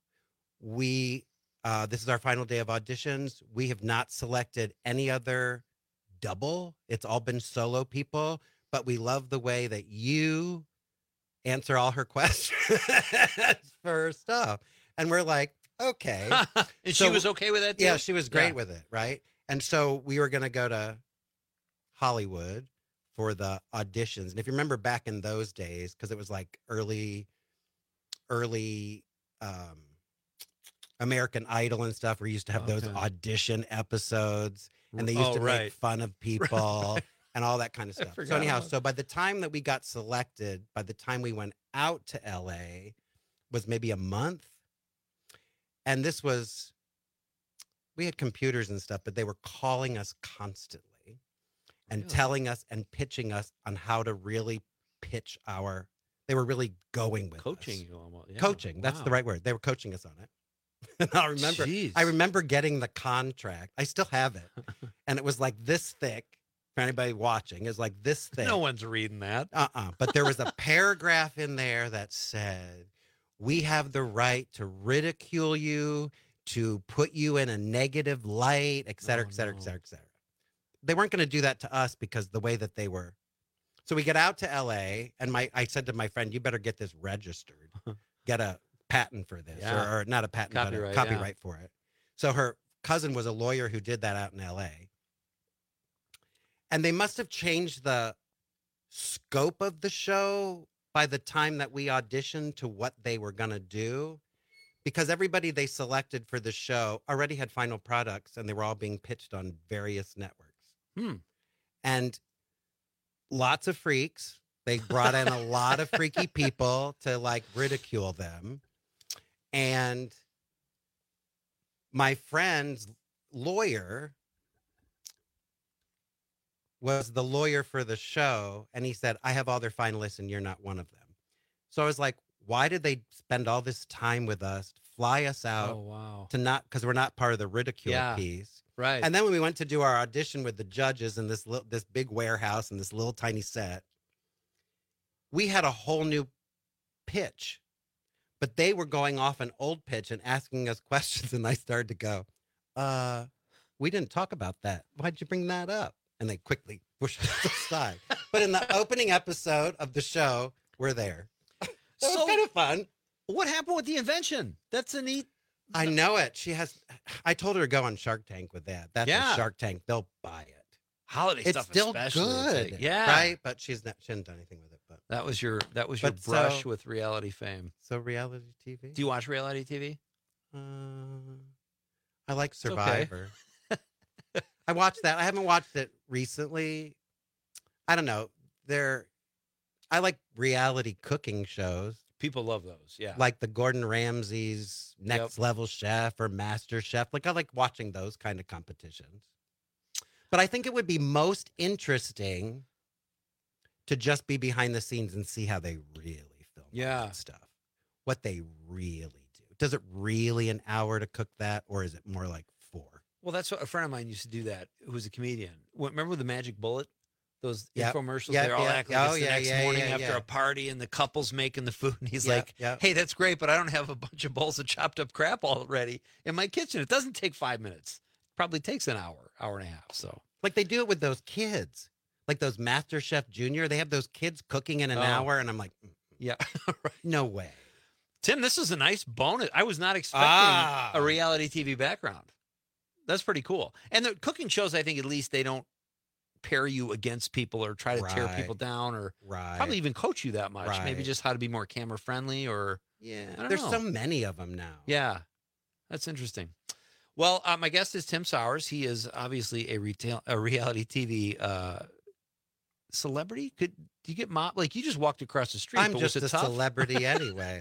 This is our final day of auditions. We have not selected any other double. It's all been solo people, but we love the way that you answer all her questions for her stuff. And we're like, okay. And she was okay with that too? Yeah, she was great with it, right? And so we were going to go to Hollywood for the auditions. And if you remember back in those days, because it was like early American Idol and stuff, we used to have those audition episodes, and they used to make fun of people and all that kind of stuff. So anyhow, so by the time that we got selected, by the time we went out to LA, was maybe a month. And we had computers and stuff, but they were calling us constantly and telling us and pitching us on how to really pitch they were really going with coaching us. You almost. Yeah. Coaching, that's the right word. They were coaching us on it. And I remember getting the contract. I still have it. And it was like this thick. For anybody watching, is like this thick. No one's reading that. But there was a paragraph in there that said, we have the right to ridicule you, to put you in a negative light, et cetera, et cetera, et cetera, et cetera. They weren't going to do that to us because the way that they were. So we get out to LA, and I said to my friend, you better get this registered. Get a patent for this, Yeah. or not a patent, Copyright, but a copyright for it. So her cousin was a lawyer who did that out in L.A. And they must have changed the scope of the show by the time that we auditioned to what they were going to do, because everybody they selected for the show already had final products and they were all being pitched on various networks. And lots of freaks. They brought in a lot of freaky people to like ridicule them. And my friend's lawyer was the lawyer for the show. And he said, I have all their finalists and you're not one of them. So I was like, why did they spend all this time with us, fly us out to not, because we're not part of the ridicule piece. Right. And then when we went to do our audition with the judges in this big warehouse and this little tiny set, we had a whole new pitch, but they were going off an old pitch and asking us questions. And I started to go, we didn't talk about that. Why'd you bring that up? And they quickly pushed us aside. But in the opening episode of the show, we're there. So it was kind of fun. What happened with the invention? That's a neat. I know it. I told her to go on Shark Tank with that. That's a Shark Tank. They'll buy it. Holiday it's stuff still especially. good. Yeah. Right? But she hasn't done anything with it. But that was your brush with reality fame. So reality TV. Do you watch reality TV? I like Survivor. Okay. I watched that. I haven't watched it recently. I don't know. I like reality cooking shows. People love those. Yeah. Like the Gordon Ramsay's Next Level Chef or Master Chef. Like I like watching those kind of competitions. But I think it would be most interesting to just be behind the scenes and see how they really film that stuff. What they really do. Does it really an hour to cook that, or is it more like 4? Well, that's what a friend of mine used to do that, who was a comedian. Remember the Magic Bullet? Those infomercials, they're all acting like it's the next morning after a party and the couple's making the food. And he's like, hey, that's great, but I don't have a bunch of bowls of chopped up crap already in my kitchen. It doesn't take 5 minutes. It probably takes an hour and a half. So, like they do it with those kids, like those Master Chef Junior. They have those kids cooking in an hour. And I'm like, no way. Tim, this is a nice bonus. I was not expecting a reality TV background. That's pretty cool. And the cooking shows, I think at least they don't pair you against people or try to tear people down or probably even coach you that much. Maybe just how to be more camera friendly or there's so many of them now. Yeah, that's interesting. Well, my guest is Tim Sowers. He is obviously a reality TV celebrity. Do you get like you just walked across the street? I'm just a celebrity anyway.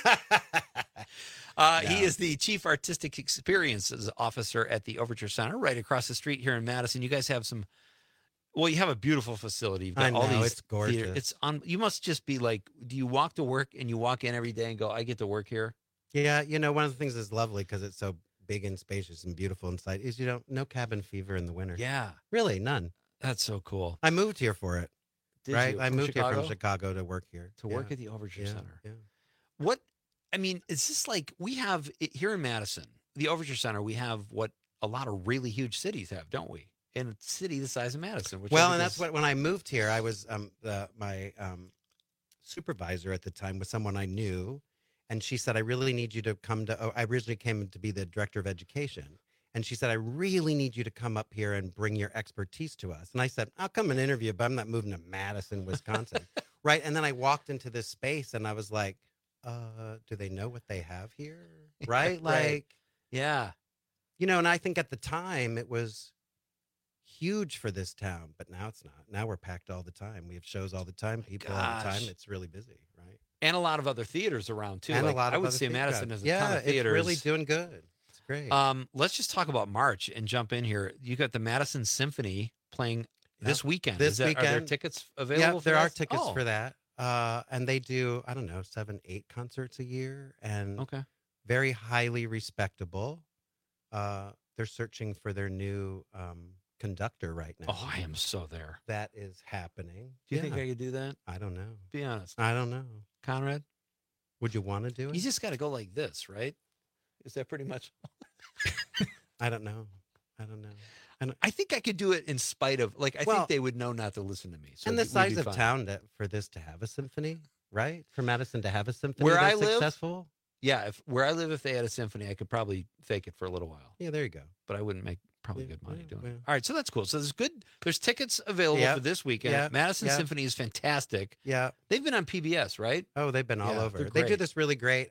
He is the Chief Artistic Experiences Officer at the Overture Center, right across the street here in Madison. You guys have you have a beautiful facility. You've got all these. It's gorgeous. It's you must just be like, do you walk to work and you walk in every day and go, I get to work here? Yeah, one of the things that's lovely because it's so big and spacious and beautiful inside is no cabin fever in the winter. Yeah, really none. That's so cool. I moved here for it. Did right? You? I moved here from Chicago to work here. To work at the Overture Center. Yeah. What? I mean, is this like we have here in Madison, the Overture Center? We have what a lot of really huge cities have, don't we? In a city the size of Madison. Which and that's what when I moved here, I was my supervisor at the time was someone I knew, and she said, "I really need you to come to." I originally came to be the director of education, and she said, "I really need you to come up here and bring your expertise to us." And I said, "I'll come and interview, but I'm not moving to Madison, Wisconsin." Right? And then I walked into this space, and I was like, "Do they know what they have here?" Right? Like, yeah, and I think at the time it was huge for this town, but now it's not. Now we're packed all the time. We have shows all the time, people all the time. It's really busy, right? And a lot of other theaters around too. And a lot of I would say Madison has a ton of theaters. It's really doing good. It's great. Let's just talk about March and jump in here. You got the Madison Symphony playing this weekend. Are there tickets available? Yeah, there are tickets for that. And they do, 7-8 concerts a year, and very highly respectable. They're searching for their new conductor right now. Oh, I am so there. That is happening. Do you think I could do that? I don't know. Be honest. I don't know. Conrad? Would you want to do it? You just got to go like this, right? Is that pretty much? I don't know. I think I could do it in spite of, I think they would know not to listen to me. So and the size of town for this to have a symphony, right? For Madison to have a symphony where I live, successful. Yeah, where I live, if they had a symphony, I could probably fake it for a little while. Yeah, there you go. But I wouldn't make probably good money doing it. All right, so that's cool. So there's tickets available Yep. for this weekend. Yep. Madison Yep. Symphony is fantastic. Yeah. They've been on PBS, right? Oh, they've been all Yeah, over. they're They do great. this really great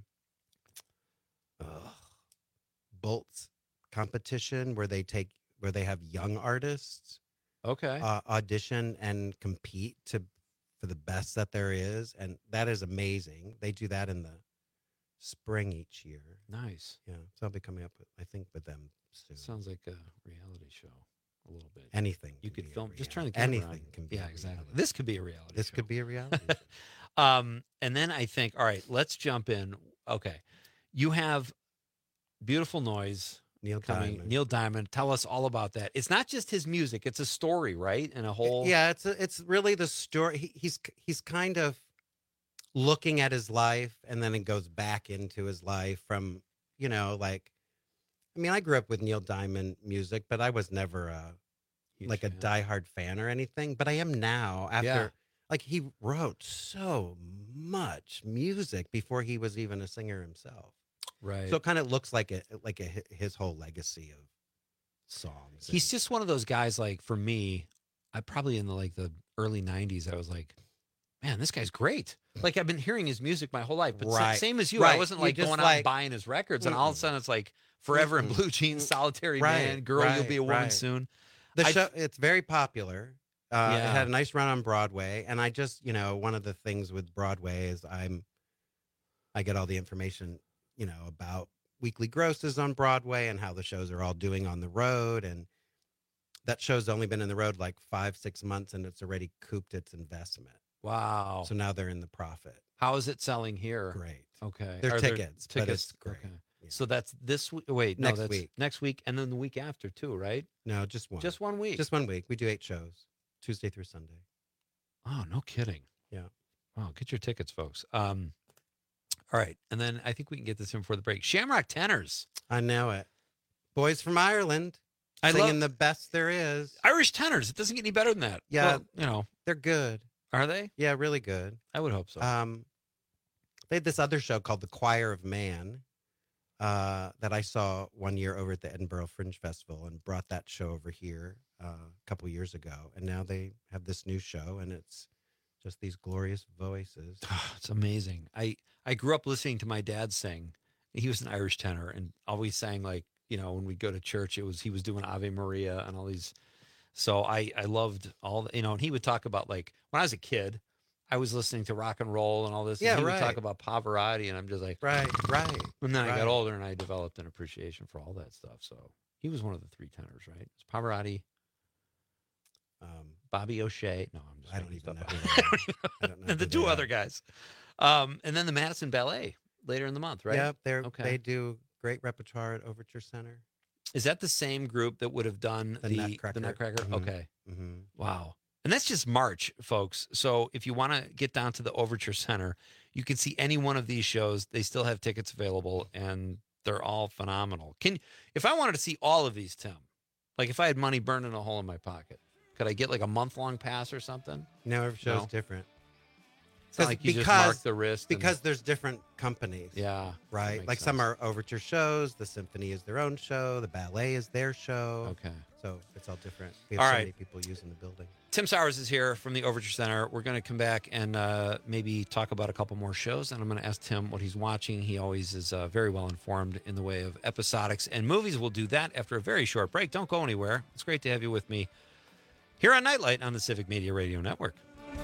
Bolts competition where they have young artists Okay. audition and compete for the best that there is, and that is amazing. They do that in the spring each year. Nice. Yeah, so I'll be coming up with them soon. Sounds like a reality show a little bit. Anything you can could be a film. Just trying to reality. get Anything around. can be Yeah, a exactly. reality. This could be a reality. This show. could be a reality. And then I think, all right, let's jump in. Okay, you have Beautiful Noise. Neil coming. Diamond. Neil Diamond. Tell us all about that. It's not just his music; it's a story, right? And a whole. Yeah, it's really the story. He's kind of looking at his life, and then it goes back into his life from, I grew up with Neil Diamond music, but I was never a diehard fan or anything. But I am now after, he wrote so much music before he was even a singer himself. Right. So it kind of looks like his whole legacy of songs. He's just one of those guys. Like for me, I probably in the early '90s, I was like, man, this guy's great. Like I've been hearing his music my whole life, but Right. same as you, Right. I wasn't You like just going out and buying his records, and all of a sudden it's like Forever in Blue Jeans, Solitary Man, Girl, You'll Be a Woman Soon. The show, it's very popular. It Yeah. had a nice run on Broadway, and I just, one of the things with Broadway is I get all the information, about weekly grosses on Broadway and how the shows are all doing on the road, and that show's only been in the road like 5-6 months, and it's already couped its investment. Wow. So now they're in the profit. How is it selling here? Great. Okay. They're Are tickets, but it's great. Okay. So that's this week. Wait, no, Next that's week. next week, and then the week after too, right? No, just one. Just 1 week. Just 1 week. We do 8 shows, Tuesday through Sunday. Oh, no kidding. Yeah. Wow, get your tickets, folks. All right, and then I think we can get this in before the break. Shamrock Tenors. I know it. Boys from Ireland. Singing the best there is. Irish tenors. It doesn't get any better than that. Yeah. Well, they're good. Are they? Yeah, really good. I would hope so. They had this other show called The Choir of Man that I saw one year over at the Edinburgh Fringe Festival, and brought that show over here a couple years ago. And now they have this new show, and it's just these glorious voices. It's amazing. I grew up listening to my dad sing. He was an Irish tenor and always sang when we go to church, he was doing Ave Maria and all these. So I loved all, and he would talk about when I was a kid, I was listening to rock and roll and all this. Yeah, and he right. would talk about Pavarotti, and I'm just like, right. And then I right. got older and I developed an appreciation for all that stuff. So he was one of the 3 tenors, right? It's Pavarotti, Bobby O'Shea. No, I'm just I don't making even know. stuff up. I don't know And the who 2 they other are. guys. And then the Madison Ballet later in the month, right? Yeah, Okay. they do great repertoire at Overture Center. Is that the same group that would have done The Nutcracker. The Nutcracker? Mhm. Okay. Mm-hmm. Wow. And that's just March, folks. So if you want to get down to the Overture Center, you can see any one of these shows. They still have tickets available, and they're all phenomenal. If I wanted to see all of these, Tim, if I had money burning a hole in my pocket, could I get a month-long pass or something? No, every show's No? different. It's not like you just mark the wrist. Because there's different companies. Yeah. Right? makes Like some sense. are overture shows, the symphony is their own show, the ballet is their show. Okay. So it's all different. We have All so right. many people using the building. Tim Sowers is here from the Overture Center. We're going to come back and maybe talk about a couple more shows, and I'm going to ask Tim what he's watching. He always is very well informed in the way of episodics and movies. We'll do that after a very short break. Don't go anywhere. It's great to have you with me here on Nightlight on the Civic Media Radio Network.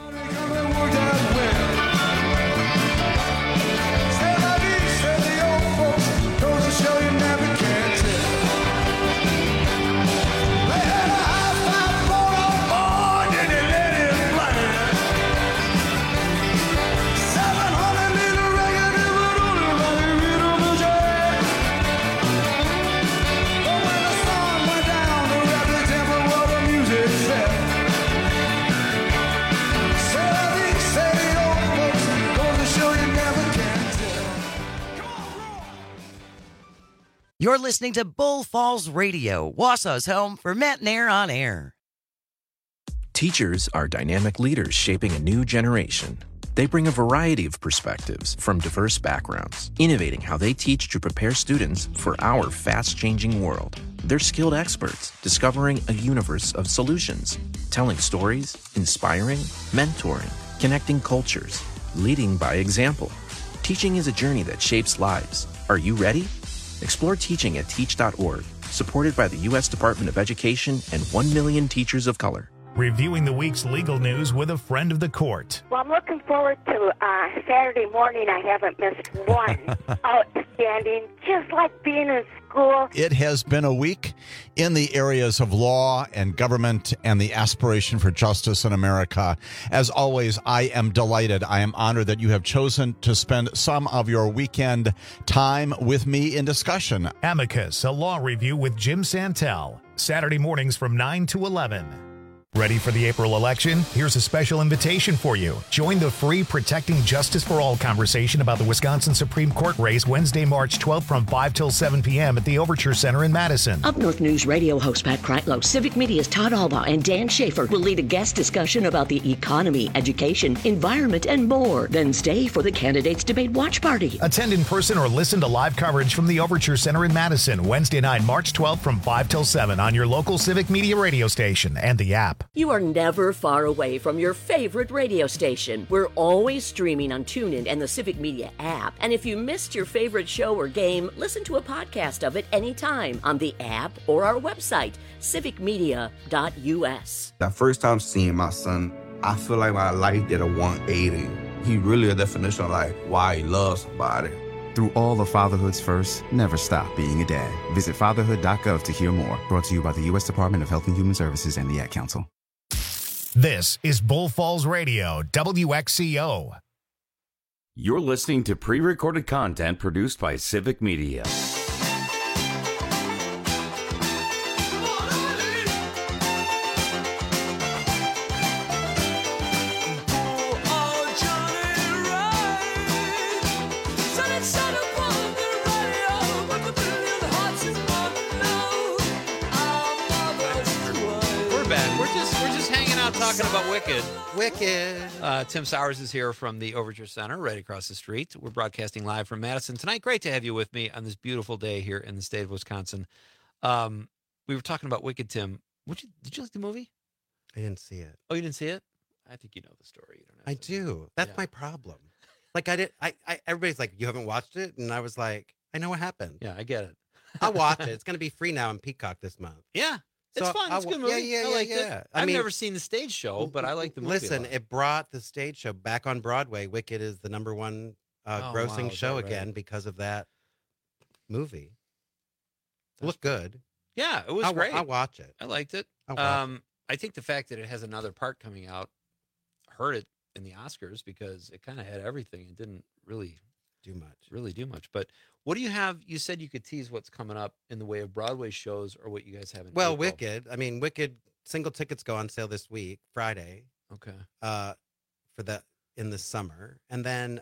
You're listening to Bull Falls Radio, Wausau's home for Matinee on Air. Teachers are dynamic leaders shaping a new generation. They bring a variety of perspectives from diverse backgrounds, innovating how they teach to prepare students for our fast-changing world. They're skilled experts, discovering a universe of solutions, telling stories, inspiring, mentoring, connecting cultures, leading by example. Teaching is a journey that shapes lives. Are you ready? Explore teaching at teach.org, supported by the U.S. Department of Education and 1 million teachers of color. Reviewing the week's legal news with a friend of the court. Well, I'm looking forward to Saturday morning. I haven't missed one. Outstanding, just like being in school. It has been a week in the areas of law and government and the aspiration for justice in America. As always, I am delighted. I am honored that you have chosen to spend some of your weekend time with me in discussion. Amicus, a law review with Jim Santel. Saturday mornings from 9 to 11. Ready for the April election? Here's a special invitation for you. Join the free Protecting Justice for All conversation about the Wisconsin Supreme Court race Wednesday, March 12th from 5 till 7 p.m. at the Overture Center in Madison. Up North News radio host Pat Kreitlow, Civic Media's Todd Alba, and Dan Schaefer will lead a guest discussion about the economy, education, environment, and more. Then stay for the Candidates Debate Watch Party. Attend in person or listen to live coverage from the Overture Center in Madison, Wednesday night, March 12th from 5 till 7 on your local Civic Media radio station and the app. You are never far away from your favorite radio station. We're always streaming on TuneIn and the Civic Media app. And if you missed your favorite show or game, listen to a podcast of it anytime on the app or our website, civicmedia.us. The first time seeing my son, I feel like my life did a 180. He really a definition of like why he loves somebody. Through all the fatherhood's first, never stop being a dad. Visit fatherhood.gov to hear more. Brought to you by the U.S. Department of Health and Human Services and the Ad Council. This is Bull Falls Radio, WXCO. You're listening to pre-recorded content produced by Civic Media. Talking about Wicked. Wicked. Tim Sowers is here from the Overture Center right across the street. We're broadcasting live from Madison tonight. Great to have you with me on this beautiful day here in the state of Wisconsin. We were talking about Wicked, Tim. Did you like the movie? I didn't see it. Oh, you didn't see it? I think you know the story. You don't have I do. That's my problem. Like everybody's like, you haven't watched it? And I was like, I know what happened. Yeah, I get it. I'll watch it. It's going to be free now on Peacock this month. Yeah. It's fun. It's a good movie. I liked it. I've never seen the stage show, but I like the movie. Listen, it brought the stage show back on Broadway. Wicked is the number one grossing show again because of that movie. Looked good. Yeah, it was great. I'll watch it. I liked it. I think the fact that it has another part coming out hurt it in the Oscars because it kind of had everything and didn't really do much. But what do you have? You said you could tease what's coming up in the way of Broadway shows or what you guys have in April. Wicked. I mean, Wicked single tickets go on sale this week, Friday. Okay. For the in the summer. And then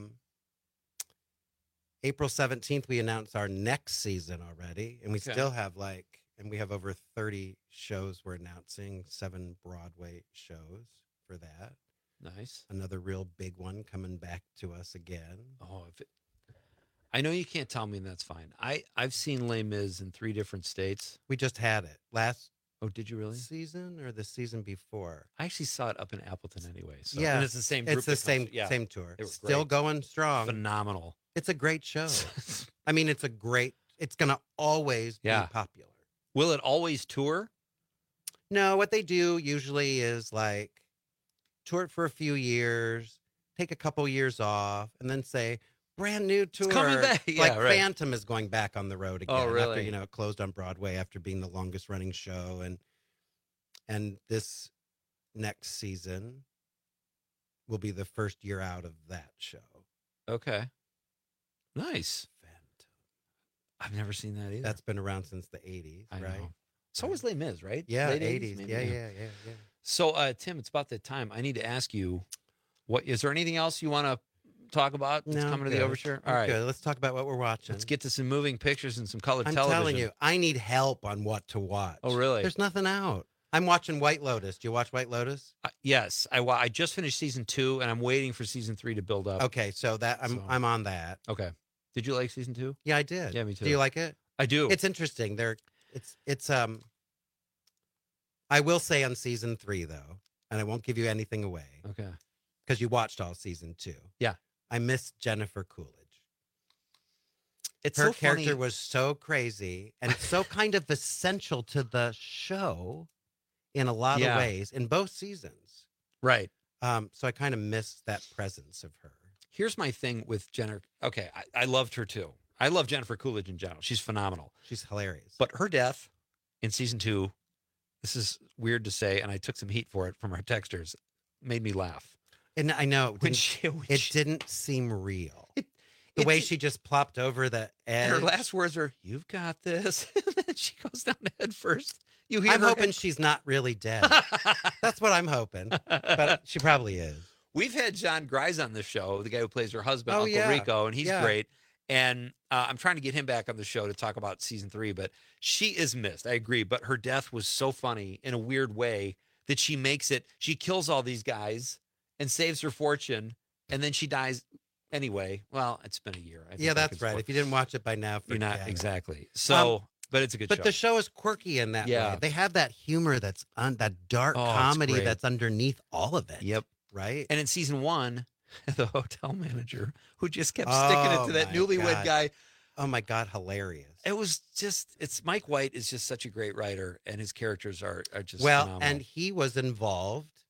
April 17th, we announced our next season already. And we still have we have over 30 shows we're announcing, 7 Broadway shows for that. Nice. Another real big one coming back to us again. Oh, I know you can't tell me, and that's fine. I've seen Les Mis in 3 different states. We just had it last. Oh, did you really? Season or the season before? I actually saw it up in Appleton anyway. So, yeah, and it's the same group. It's the same tour. Still great. Going strong. Phenomenal. It's a great show. I mean, it's going to always be popular. Will it always tour? No, what they do usually is tour it for a few years, take a couple years off, and then say, brand new tour. It's coming back. Phantom is going back on the road again. Oh, really? After, it closed on Broadway after being the longest running show. And this next season will be the first year out of that show. Okay. Nice. Phantom. I've never seen that either. That's been around since the 80s, right? Know. So was Les Mis, right? Yeah, late 80s. Yeah. So, Tim, it's about that time. I need to ask you, is there anything else you want to talk about that's coming to the Overture? All right. Good. Let's talk about what we're watching. Let's get to some moving pictures and some colored television. I'm telling you, I need help on what to watch. Oh, really? There's nothing out. I'm watching White Lotus. Do you watch White Lotus? Yes, I just finished season 2, and I'm waiting for season 3 to build up. Okay, so I'm on that. Okay. Did you like season 2? Yeah, I did. Yeah, me too. Do you like it? I do. It's interesting. I will say on season 3 though, and I won't give you anything away. Okay. Because you watched all season 2. Yeah. I miss Jennifer Coolidge. It's her so character funny. was so crazy and so kind of essential to the show in a lot of ways in both seasons. Right. So I kind of miss that presence of her. Here's my thing with Jennifer. Okay, I loved her too. I love Jennifer Coolidge in general. She's phenomenal. She's hilarious. But her death in season 2, this is weird to say, and I took some heat for it from our texters, made me laugh. And I know it didn't seem real. The way she just plopped over the edge. Her last words are, "You've got this." And then she goes down head first. You hear I'm her hoping head- she's not really dead. That's what I'm hoping. But she probably is. We've had John Grise on the show, the guy who plays her husband, Oh, Uncle yeah. Rico, and he's Yeah. great. And I'm trying to get him back on the show to talk about season 3, but she is missed. I agree. But her death was so funny in a weird way that she makes it, she kills all these guys and saves her fortune, and then she dies anyway. Well, it's been a year. I think Yeah, back that's and right. forth. If you didn't watch it by now, You're not forget it. exactly. So, but it's a good But show. the show is quirky in that Yeah. way. They have that humor that's that dark Oh, it's comedy great. that's underneath all of it. Yep. Right? And in season 1, the hotel manager who just kept sticking it to that my newlywed God. guy. Oh my God, hilarious. It was just, it's Mike White is just such a great writer, and his characters are just Well, phenomenal. and he was involved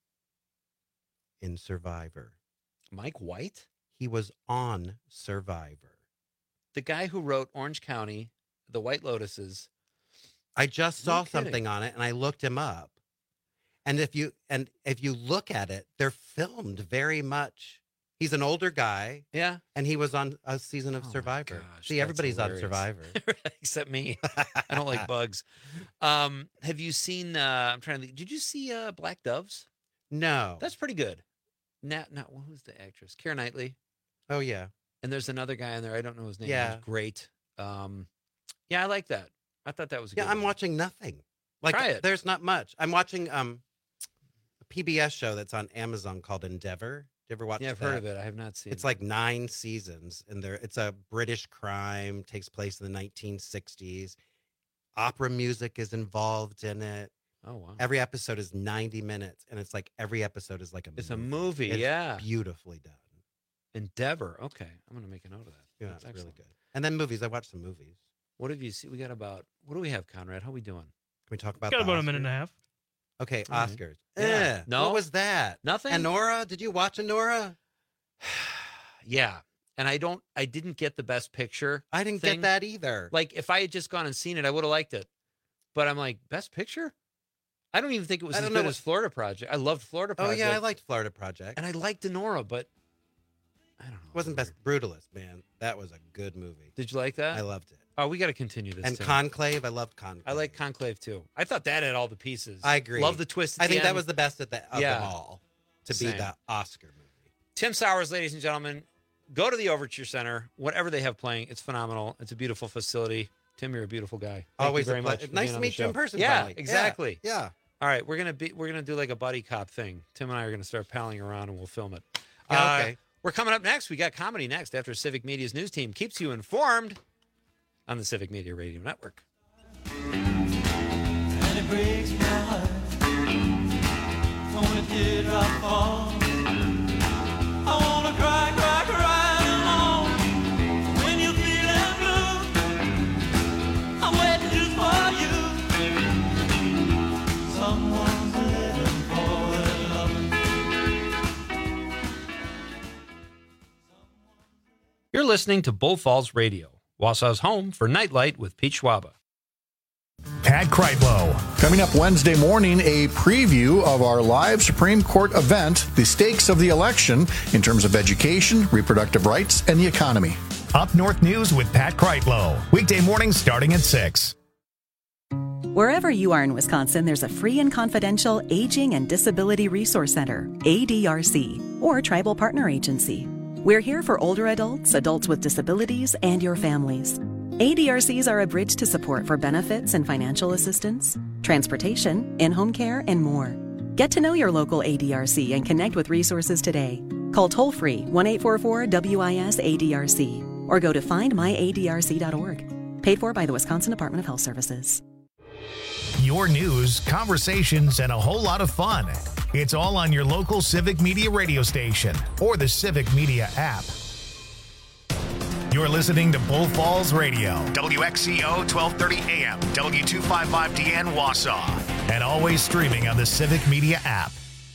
in Survivor. Mike White? He was on Survivor. The guy who wrote Orange County, The White Lotuses. I just No saw kidding. something on it and I looked him up. And if you look at it, they're filmed very much. He's an older guy. Yeah. And he was on a season of Survivor. gosh, See, that's everybody's hilarious. on Survivor. Except me. I don't like bugs. Have you seen, I'm trying to think, did you see Black Doves? No. That's pretty good. Who's the actress? Keira Knightley. Oh, yeah. And there's another guy in there. I don't know his name. Yeah. He's great. Yeah, I like that. I thought that was a good Yeah, I'm one. watching nothing. Like, Try it. there's not much. I'm watching a PBS show that's on Amazon called Endeavor. Did you ever watch Yeah, I've that? heard of it. I have not seen It's it. like 9 seasons, and it's a British crime, takes place in the 1960s. Opera music is involved in it. Oh, wow. Every episode is 90 minutes, and it's like every episode is like a It's movie. a movie, It's yeah. beautifully done. Endeavor. Okay. I'm going to make a note of that. Yeah, That's it's really excellent. good. And then movies. I watched some movies. What have you seen? We got about, what do we have, Conrad? How we doing? Can we talk about Got the about a minute and a Oscars? half. Okay, All right. Oscars. Yeah. No? What was that? Nothing? Anora? Did you watch Anora? Yeah. And I didn't get the best picture. I didn't thing. get that either. Like, if I had just gone and seen it, I would have liked it. But I'm like, best picture? I don't even think it was I as don't good know as Florida Project. I loved Florida Oh, Project. yeah, I liked Florida Project. And I liked Denora, but I don't know. It wasn't best. Brutalist, man. That was a good movie. Did you like that? I loved it. Oh, we got to continue this. And Tim. Conclave, I loved Conclave. I like Conclave too. I thought that had all the pieces. I agree. Love the twist. At I the think that end. was the best of them Yeah. all to be Same. the Oscar movie. Tim Sowers, ladies and gentlemen, go to the Overture Center. Whatever they have playing, it's phenomenal. It's a beautiful facility. Tim, you're a beautiful guy. Thank Always you a very pleasure. much. for Nice being to on the meet you in show. person, Yeah, finally. exactly. Yeah. All right, we're gonna do like a buddy cop thing. Tim and I are gonna start palling around and we'll film it. Yeah, okay. We're coming up next. We got comedy next after Civic Media's news team keeps you informed on the Civic Media Radio Network. And it breaks my heart when a teardrop falls. I wanna cry, cry, cry alone. When you're feeling blue, I'm waiting just for you. Someone's living for their love. You're listening to Bull Falls Radio, Wausau's home for Nightlight with Pete Schwaba. Pat Kreitlow. Coming up Wednesday morning, a preview of our live Supreme Court event, the stakes of the election in terms of education, reproductive rights, and the economy. Up North News with Pat Kreitlow. Weekday mornings starting at 6. Wherever you are in Wisconsin, there's a free and confidential Aging and Disability Resource Center, ADRC, or Tribal Partner Agency. We're here for older adults, adults with disabilities, and your families. ADRCs are a bridge to support for benefits and financial assistance. transportation, in-home care, and more. Get to know your local ADRC and connect with resources today. Call toll-free 1-844-WIS-ADRC or go to findmyadrc.org. Paid for by the Wisconsin Department of Health Services. Your news, conversations, and a whole lot of fun. It's all on your local Civic Media radio station or the Civic Media app. You're listening to Bull Falls Radio, WXCO 1230 AM, W255DN Wausau, and always streaming on the Civic Media app.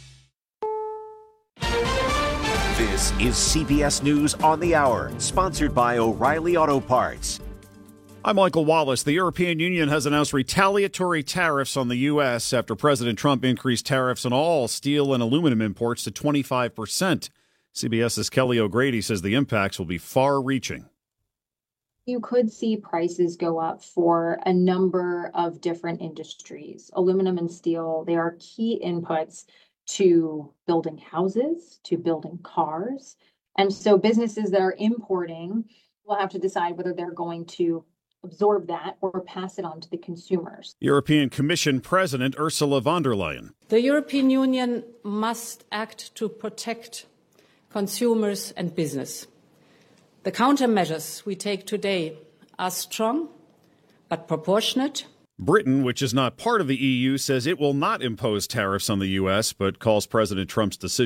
This is CBS News on the Hour, sponsored by O'Reilly Auto Parts. I'm Michael Wallace. The European Union has announced retaliatory tariffs on the U.S. after President Trump increased tariffs on all steel and aluminum imports to 25%. CBS's Kelly O'Grady says the impacts will be far-reaching. You could see prices go up for a number of different industries. Aluminum and steel, they are key inputs to building houses, to building cars. And so businesses that are importing will have to decide whether they're going to absorb that or pass it on to the consumers. European Commission President Ursula von der Leyen. The European Union must act to protect consumers and business. The countermeasures we take today are strong but proportionate. Britain, which is not part of the EU, says it will not impose tariffs on the U.S., but calls President Trump's decision